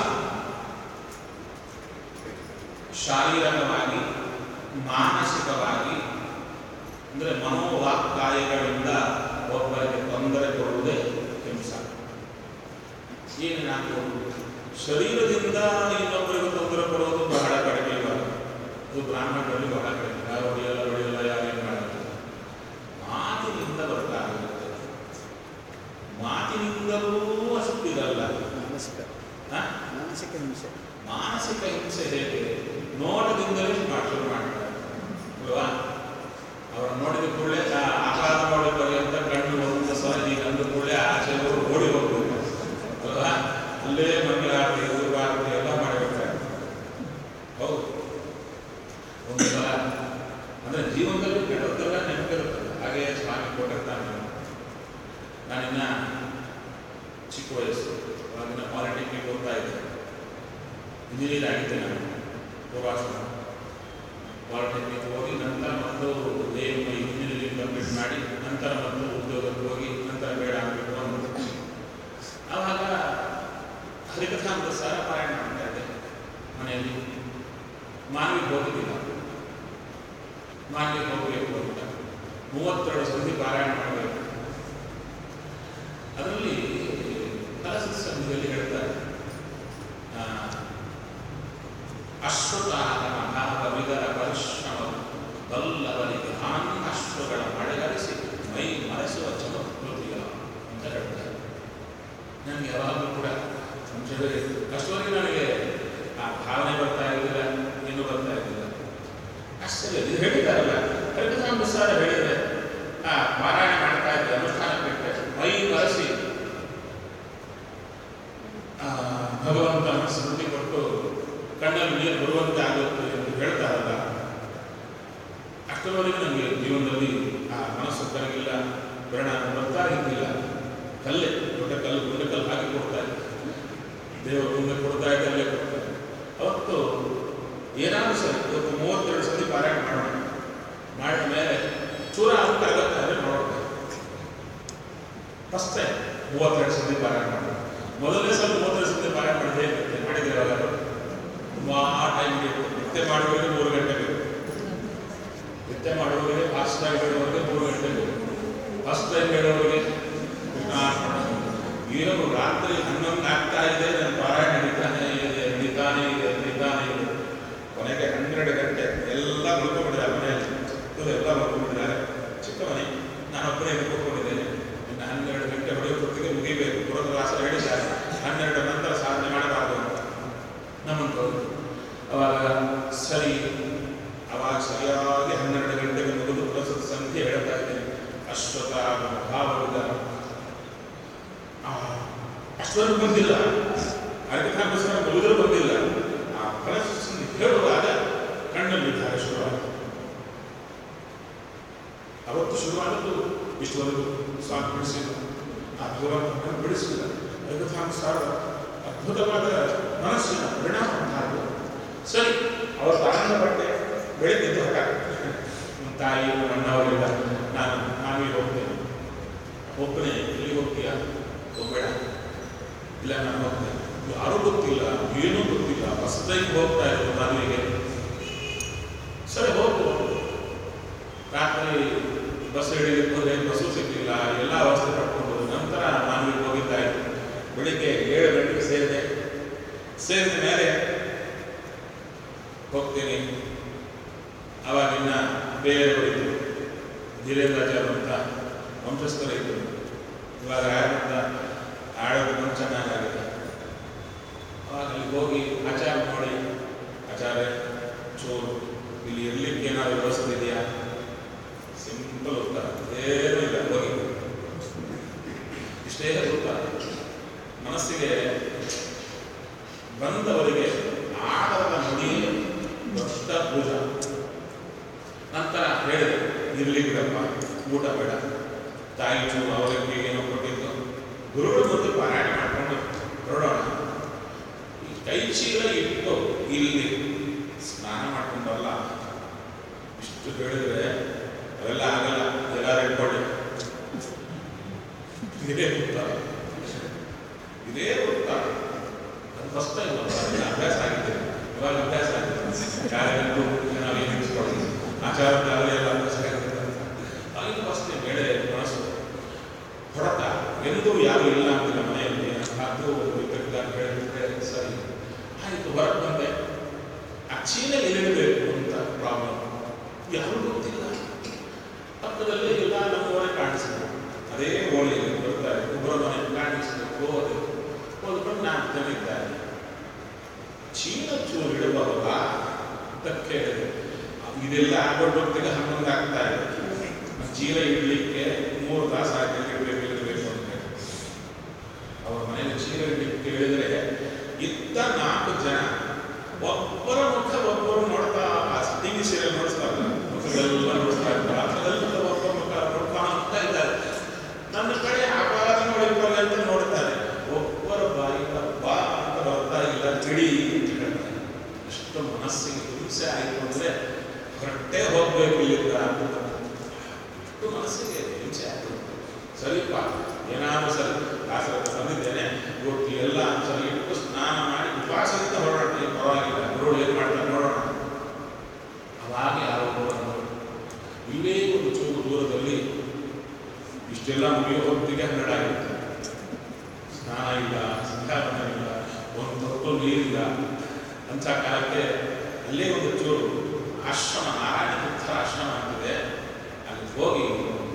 ಶಾರೀರಿಕವಾಗಿ ಮಾನಸಿಕವಾಗಿ ಅಂದರೆ ಮನೋವಾಕ್ಕಾಯಗಳಿಂದ ಒಬ್ಬರಿಗೆ ತೊಂದರೆ ಕೊಡುವುದೇ ಹಿಂಸಾ. ಏನೇನಾದರೂ ಶರೀರದಿಂದ ಇನ್ನೊಬ್ಬರಿಗೆ ತೊಂದರೆ ಕೊಡುವುದು ಬಹಳ ಕಡಿಮೆ. ಇವಾಗ ಅದು ಬ್ರಾಹ್ಮಣರಲ್ಲಿ ಬಹಳ ಕಡಿಮೆ. ಯಾರು ಹೊಡೆಯಲ್ಲ ಯಾರೇನು ಮಾಡಲ್ಲ. ಮಾತಿನಿಂದ ಬರ್ತಾ ಇರುತ್ತೆ. ಮಾತಿನಿಂದಲೂ ಅಷ್ಟಿರಲ್ಲ. ಮಾನಸಿಕ ಹಿಂಸೆ ಹೇಗೆ? ನೋಟದಿಂದಲೇ ಶುರು ಮಾಡ್ತಾರೆ ಅಲ್ವಾ? ಅವರ ನೋಡಿದ ಕೂಡಲೇ ಆಘಾತ ಮಾಡಿ ಅಂತ ಕಣ್ಣು ಒಂದು ಸಲ ಈಗ ಅಂದ ಕೂಡಲೇ ಆಚೆ ಓಡಿ ಹೋಗ್ಬೇಕು ಅಲ್ವಾ? ಅಲ್ಲೇ ಮಂಗಳಾರತಿ ಗುರುವಾರತಿ ಎಲ್ಲ ಮಾಡಿರ್ತಾರೆ. ಹೌದು, ಒಂದು ಸಲ ಅಂದರೆ ಜೀವನದಲ್ಲಿ ಕೆಟ್ಟದ್ದೆಲ್ಲ ನೆನಪಿರುತ್ತದೆ. ಹಾಗೆ ಸ್ವಾಮಿ ಕೊಟ್ಟಿರ್ತಾನೆ. ನಾನಿನ್ನ ಚಿಕ್ಕ ವಯಸ್ಸು, ಅವಾಗಿನ ಪಾಲಿಟೆಕ್ನಿಕ್ ಓದ್ತಾ ಇದ್ದೆ. ಇಂಜಿನಿಯರ್ ಆಗಿದ್ದೆ ನಾನು. ಪ್ರವಾಸ ಪಾಲಿಟೆಕ್ನಿಕ್ ಹೋಗಿ ನಂತರ ಮತ್ತು ಇಂಜಿನಿಯರಿಂಗ್ ಕಂಪ್ಲೀಟ್ ಮಾಡಿ ನಂತರ ಮತ್ತು ಉದ್ಯೋಗಕ್ಕೆ ಹೋಗಿ ನಂತರ ಬೇಡ ಆಗಬೇಕು ಅಂದ್ಬಿಟ್ಟು ಆವಾಗ ಹರಿಕಥಾಮೃತ ಸಾರ ಪಾರಾಯಣ ಮಾಡ್ತಾ ಇದ್ದೆ ಮನೆಯಲ್ಲಿ. ಮಾನವಿಗೆ ಹೋಗಿದ್ದಿಲ್ಲ. ಮಾನವಿಗೆ ಹೋಗಬೇಕು ಅಂತ 32 ಸಂಧಿ ಪಾರಾಯಣ ಮಾಡಬೇಕು. ಅದರಲ್ಲಿ ಕಲಸದ ಸಂಧಿಯಲ್ಲಿ ಹೇಳ್ತಾರೆ, ಅಶ್ರುತಾಹ ಮಹಾಕವಿಗಳ ಪರಿಶ್ರಮ ಬಲ್ಲವರಿಗೆ ಅಶ್ರುಗಳ ಮಳೆಗರಿಸಿ ಮೈ ಮರೆಸುವ ಚಮತ್ಕೃತಿಯ ಅಂತ ಹೇಳ್ತಾರೆ. ನನಗೆ ಯಾವಾಗಲೂ ಕೂಡ ಸಂಶಯವೇ ಅಷ್ಟೊಂದು ನನಗೆ ಆ ಭಾವನೆ ಬರ್ತಾ ಇರಲಿಲ್ಲ, ಏನೂ ಬರ್ತಾ ಇರಲಿಲ್ಲ. ಅಷ್ಟೇ ಇದು ಹೇಳಿದಾರಲ್ಲ, ಹರಿಕಥಾಮೃತ ಸಾರ ಹೇಳಿದರೆ ಆ ಪಾರಾಯಣ ಮಾಡ್ತಾ ಇದ್ದೆ, ಅನುಷ್ಠಾನ ಬಿಟ್ಟರೆ ಮೈ ಮರೆಸಿ ಭಗವಂತನ ಸ್ಮೃತಿ ಕೊಟ್ಟು ಕಣ್ಣಲ್ಲಿ ನೀರು ಬರುವಂತೆ ಆಗುತ್ತೆ ಎಂದು ಹೇಳ್ತಾರಲ್ಲ, ಅಷ್ಟರವರೆಗೂ ನನಗೆ ಜೀವನದಲ್ಲಿ ಆ ಮನಸ್ಸು ಕರಗಿಲ್ಲ, ಪರಿಣಾಮ ಬರ್ತಾ ಇದ್ದಿಲ್ಲ. ಕಲ್ಲೇ ದೊಡ್ಡ ಕಲ್ಲು ಗುಂಡೆ ಕಲ್ಲು ಹಾಕಿ ಕೊಡ್ತಾ ಇದ್ದೆ, ದೇವರು ಮುಂದೆ ಕೊಡ್ತಾ ಇದ್ದ ಅಲ್ಲೇ ಕೊಡ್ತಾರೆ. ಅವತ್ತು ಏನಾದರೂ ಸರಿ ಇವತ್ತು 32 ಸತಿ ಪಾರಾಯಣ ಮಾಡೋಣ, ಮಾಡಿದ ಮೇಲೆ ಚೂರ ಅಂತ ಆಗುತ್ತೆ ಅಂದರೆ ನೋಡ್ತಾರೆ. ಫಸ್ಟ್ ಟೈಮ್ 32 ಸತಿ ಪಾರಾಯಣ ಮಾಡೋಣ. ಮೊದಲನೇ ಸಲ 32 ಸತಿ ಪಾರಾಯಣ ಮಾಡಿದೆ ಮಾಡಿದ್ರೆ ಯಾವಾಗ ತುಂಬ ಟೈಮ್ ಬೇಕು. ನಿತ್ಯ ಮಾಡುವವರಿಗೆ 3 ಗಂಟೆ ಬೇಕು. ನಿತ್ಯ ಮಾಡುವವರಿಗೆ ಫಾಸ್ಟ್ ಟೈಮ್ ಹೇಳುವವರಿಗೆ 3 ಗಂಟೆ ಬೇಕು. ಫಸ್ಟ್ ಟೈಮ್ ಹೇಳುವವರಿಗೆ ಏನೋ ರಾತ್ರಿ 11 ಆಗ್ತಾ ಇದೆ, ನನ್ನ ಪಾರಾಯಣ ನಡೀತಾನೆ ಇದೆ. ಕೊನೆಗೆ 12 ಗಂಟೆ ಎಲ್ಲ ಮಲ್ಕೊಂಡ್ಬಿಟ್ಟಿದ್ದಾರೆ ಮನೆಯಲ್ಲಿ. ಎಲ್ಲ ಮಲ್ಕೊಂಡ್ಬಿಟ್ಟಿದ್ದಾರೆ. ಚಿಕ್ಕ ಮನೆ, ನಾನು ಒಬ್ಬನೇ ಕೂತ್ಕೊಂಡಿದ್ದೇನೆ. ಇನ್ನು 12 ಗಂಟೆ ಹೊಡೆಯೋ ಹೊತ್ತಿಗೆ ಮುಗಿಬೇಕು. ಪುರದವಾಸ ಹೇಳಿದ್ದಾರೆ 12 ನಂತರ ಸಾಧನೆ ಮಾಡಬಾರ್ದು ಅಂತ ನಮ್ಮಂಥವ್ರು. ಅವಾಗ ಸರಿ, ಅವಾಗ ಸರಿಯಾಗಿ 12 ಗಂಟೆಗೆ ಮುಗಿದು ಪ್ರಸ್ತುತ ಸಂಖ್ಯೆ ಹೇಳ್ತಾ ಇದ್ದೇನೆ. ಅಶ್ವಥ ಭಾವವಿದ ಅಷ್ಟೊಂದು ಬಂದಿಲ್ಲ, ಹರಿಕಥಾಮೃತ ಮುಗಿದರೂ ಬಂದಿಲ್ಲ. ಆ ಪ್ರಸ್ತುತ ಹೇಳುವಾಗ ಕಣ್ಣಲ್ಲಿ ಧಾರ ಶುರುವಾಯಿತು. ಅವತ್ತು ಶುರುವಾದದ್ದು ಇಷ್ಟುವರೆಗೂ ಸ್ವಾಮಿ ಬಿಡಿಸಿಲ್ಲ, ಆ ಭಗವಂತನ ಬಿಡಿಸಿಲ್ಲ. ಹರಿಕಥಾಮೃತ ಅದ್ಭುತವಾದ ಮನಸ್ಸಿನ ಪರಿಣಾಮ ಉಂಟಾಯಿತು. ಸರಿ, ಅವತ್ತು ಆನಂದ ಪಟ್ಟೆ. ಬೆಳಗ್ಗೆ ಹೊರಟ ನಮ್ಮ ತಾಯಿ ಅಣ್ಣವರಿಂದ ನಾವೀಗ ಹೋಗ್ತೇನೆ. ಒಬ್ಬನೇ ಎಲ್ಲಿ ಹೋಗ್ತೀಯಾ? ಹೋಗ್ಬೇಡ. ಇಲ್ಲ, ನಾನು ಹೋಗ್ತೇನೆ. ಯಾರೂ ಗೊತ್ತಿಲ್ಲ, ಏನೂ ಗೊತ್ತಿಲ್ಲ, ಹೊಸದಾಗಿ ಹೋಗ್ತಾ ಇರೋದು ಮದುವೆಗೆ. ಸರಿ ಹೋಗು. ರಾತ್ರಿ ಬಸ್ ಹಿಡಿಲಿಕ್ಕೆ ಹೋದರೆ ಬಸ್ಸು ಸಿಗಲಿಲ್ಲ, ಎಲ್ಲ ಅವಸ್ಥೆ ಪಡ್ಕೊಂಡು ನಂತರ ಮದುವೆಗೆ ಹೋಗಿದ್ದಾಯಿತು. ಬೆಳಿಗ್ಗೆ 7 ಗಂಟೆಗೆ ಸೇರಿದ ಮೇಲೆ ಹೋಗ್ತೀನಿ. ಆವಾಗಿನ್ನ ಬೇರೆಯವರಿದ್ದರು, ಧೀರೇಂದ್ರಾಚಾರ್ಯ ಅಂತ ವಂಶಸ್ಥರು ಇದ್ದರು. ಇವಾಗ ಯಾರಂತ ಆಡೋದು ಚೆನ್ನಾಗಾಗಿದೆ. ಚೂರು ಇಲ್ಲಿ ಇರ್ಲಿಕ್ಕೆ ಏನಾದ್ರು ವ್ಯವಸ್ಥೆ ಇದೆಯಾ? ಸಿಂಪಲ್ ಉತ್ತರ, ಏನೂ ಇಲ್ಲ, ಹೋಗಿ ಇಷ್ಟೇ ಉತ್ತರ. ಮನಸ್ಸಿಗೆ ಬಂದವರಿಗೆ ಆದರದ ನುಡಿಯೇ ದೊಡ್ಡ ಪೂಜಾ. ನಂತರ ಹೇಳಿದೆ, ಇರ್ಲಿ ಬಿಡಪ್ಪ, ಊಟ ಬೇಡ, ತಾಯಿ ಚೂರು ಅವರಿಗೆ ಏನೋ ಕೊಟ್ಟಿದ್ದು, ಗುರುಗಳ ಮುಂದೆ ಪಾರಾಯಣ ಮಾಡಿಕೊಂಡು ಹೊರಡೋಣ. ಈ ಕೈ ಚೀಲ ಇಟ್ಟು ಇಲ್ಲಿ ಸ್ನಾನ ಮಾಡ್ಕೊಂಡಲ್ಲ, ಇಷ್ಟು ಹೇಳಿದ್ರೆ ಅವೆಲ್ಲ ಆಗಲ್ಲ. ಎಲ್ಲರೂ ಇಟ್ಕೊಳ್ಳಿ, ಇದೇ ಉತ್ತರ, ಇದೇ ಉತ್ತರ. ಅದು ಫಸ್ಟ್ ಟೈಮ್ ಅಭ್ಯಾಸ ಆಗಿದೆ, ಇವಾಗ ಅಭ್ಯಾಸ ಆಗಿದೆ. ಕಾರ್ಯಗಳು ನಾವು ಏನು ಹಿಡಿಸ್ಕೊಳ್ಳಿ, ಆಚಾರ ಎಲ್ಲ ಅಭ್ಯಾಸ ಆಗಿದೆ. ಆಗಿನ ಫಸ್ಟ್ ಟೈಮ್ ಹೇಳಿ ಮನಸ್ಸು ಹೊರತ ಎಂದೂ ಯಾರು ಇಲ್ಲ ಅಂತಿಲ್ಲ ಮನೆಯಲ್ಲಿ. ಅದು ಹೇಳಿದ್ರೆ ಸರಿ ಆಯಿತು, ಹೊರಗೆ ಬಂದೆ. ಆ ಚೀಲ ಎಲ್ಲಿಡಬೇಕು ಅಂತ ಪ್ರಾಬ್ಲಮ್, ಯಾರು ಗೊತ್ತಿಲ್ಲ. ಪಕ್ಕದಲ್ಲಿ ಎಲ್ಲ ನಮ್ಮವರೇ ಕಾಣಿಸಿದ್ರು, ಅದೇ ಓಣಿಯಲ್ಲಿ ಬರ್ತಾರೆ, ಒಬ್ಬರ ಮನೆ ಕಾಣಿಸ್ಬೇಕು. ಹೋದ್ಕೊಂಡು 4 ಜನ ಇದ್ದಾರೆ. ಚೀಲ ಚೂರು ಇಡಬಲ್ಲ ಅಂತ ಕೇಳಿದೆ. ಇದೆಲ್ಲ ಆಗೋಟೊತ್ತಿಗೆ 11 ಆಗ್ತಾ ಇದೆ. ಚೀಲ ಇಡಲಿಕ್ಕೆ 3 ತಾಸು ಆಗಿ ಇಡಬೇಕು ಅಂತ ಅವ್ರ ಮನೆಯಲ್ಲಿ ಚೀಲ ಇಡಲಿಕ್ಕೆ ಹೇಳಿದ್ರೆ ಇದ್ದ 4 ಜನ ಒಬ್ಬರ ಮುಖ ಒಬ್ಬರು ನೋಡ್ತಾ, ಟಿವಿ ಸೀರಿಯಲ್ ನೋಡಿಸ್ತಾರಲ್ಲ, ಮುಖಗಳೆಲ್ಲ ನೋಡಿಸ್ತಾ ಇರ್ತಾರೆ, ಅದೆಲ್ಲ ಒಬ್ಬರ ಮುಖ ನೋಡ್ತಾ ಹೋಗ್ತಾ ಇದ್ದಾರೆ. ನನ್ನ ಕಡೆ ಆಕಾರ ನೋಡಿಕೊಳ್ಳಿ ಅಂತ ನೋಡ್ತಾರೆ, ಒಬ್ಬರ ಬಾಯಿಗ ಬಾ ಅಂತ ಬರ್ತಾ ಇಲ್ಲ, ತಿಳಿ ಅಂತ ಹೇಳ್ತಾರೆ. ಎಷ್ಟು ಮನಸ್ಸಿಗೆ ಹಿಂಸೆ ಆಯಿತು ಅಂದರೆ ಹೊರಟೆ ಹೋಗ್ಬೇಕು ಇಲ್ಲಿಂದ ಅಂತ. ಎಷ್ಟು ಮನಸ್ಸಿಗೆ ಹಿಂಸೆ ಆಯಿತು. ಸರಿಪ್ಪ, ಏನಾದರೂ ಸರಿ ದಾಸರತ್ರ ಬಂದಿದ್ದೇನೆ, ಇವತ್ತು ಎಲ್ಲ ಸರಿ ಇಟ್ಟು ಸ್ನಾನ ಮಾಡಿ ಉಪವಾಸದಿಂದ ಹೊರಡೋಣ, ಪರವಾಗಿಲ್ಲ, ಗುರುಗಳು ಏನು ಮಾಡ್ತಾರೆ ನೋಡೋಣ. ಅವಾಗ ಯಾರೋ ಇವೇ ಒಂದು ಚೂರು ದೂರದಲ್ಲಿ ಇಷ್ಟೆಲ್ಲ ಮುಗಿಯೋ ಹೊತ್ತಿಗೆ 12 ಆಗಿರುತ್ತೆ. ಸ್ನಾನ ಇಲ್ಲ, ಸಂಧ್ಯಾವಂದನ ಇಲ್ಲ, ಒಂದು ತೊಟ್ಟು ನೀರಿಲ್ಲ. ಅಂಥ ಕಾಲಕ್ಕೆ ಅಲ್ಲೇ ಒಂದು ಚೂರು ಆಶ್ರಮ, ನಾರಾಯಣ ತೀರ್ಥರ ಆಶ್ರಮ ಆಗ್ತಿದೆ, ಅಲ್ಲಿ ಹೋಗಿ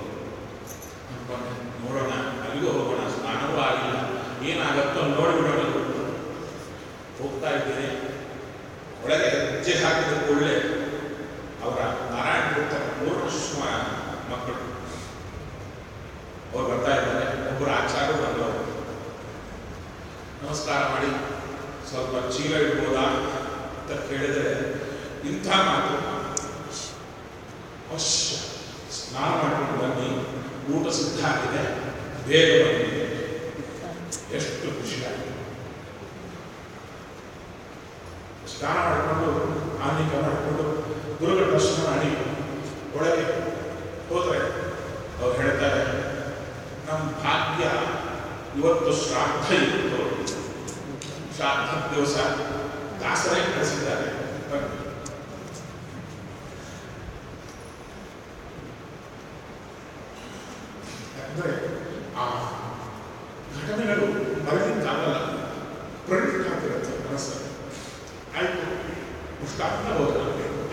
ನೋಡೋಣ, ಅಲ್ಲಿಗೂ ಹೋಗೋಣ. ಸ್ನಾನವೂ ಆಗಿಲ್ಲ, ಏನಾಗತ್ತೋ ನೋಡಿಬಿಡೋಣ. ಹೋಗ್ತಾ ಇದ್ದೀನಿ, ಒಳಗೆ ಹೆಜ್ಜೆ ಹಾಕಿದ ಕೂಡಲೇ ಅವರ ನಾರಾಯಣ ತೀರ್ಥರ ಪೂರ್ಣಶ್ರಮ ಮಕ್ಕಳು ಅವ್ರು ಬರ್ತಾ ಇದ್ದಾರೆ. ಒಬ್ಬರು ಆಚಾರ್ಯರು ಬಂದವರು. ನಮಸ್ಕಾರ ಮಾಡಿ ಸ್ವಲ್ಪ ಚೀಲ ಇಡ್ಬೋದಾ ಅಂತ ಕೇಳಿದರೆ ಇಂಥ ಮಾತು, ಅವಶ್ಯ ಸ್ನಾನ ಮಾಡ್ಕೊಂಡು ಬನ್ನಿ, ಊಟ ಸಿದ್ಧ ಆಗಿದೆ, ಬೇಗ ಬನ್ನಿ. ಎಷ್ಟು ಖುಷಿಯಾಗಿದೆ. ಸ್ನಾನ ಮಾಡಿಕೊಂಡು ಆನಿಕ ಮಾಡಿಕೊಂಡು ಗುರುಗಳ ದರ್ಶನ ಮಾಡಿ ಒಳಗೆ ಹೋದರೆ ಅವ್ರು ಹೇಳ್ತಾರೆ, ನಮ್ಮ ಭಾಗ್ಯ ಇವತ್ತು ಶ್ರಾದ್ದ ಇತ್ತು, ಶ್ರಾದ್ದ ದಿವಸ ದಾಸರೇ ಕಳಿಸಿದ್ದಾರೆ. ಅಂದರೆ ಆ ಘಟನೆಗಳು ಬರಲಿಕ್ಕಾಗಲ್ಲ, ಪ್ರಣೀತಕ್ಕಾಗಿರುತ್ತೆ ಮನಸ್ಸಲ್ಲಿ. ಆಯಿತು, ಪುಷ್ಟಾರ್ಥ ಹೋದ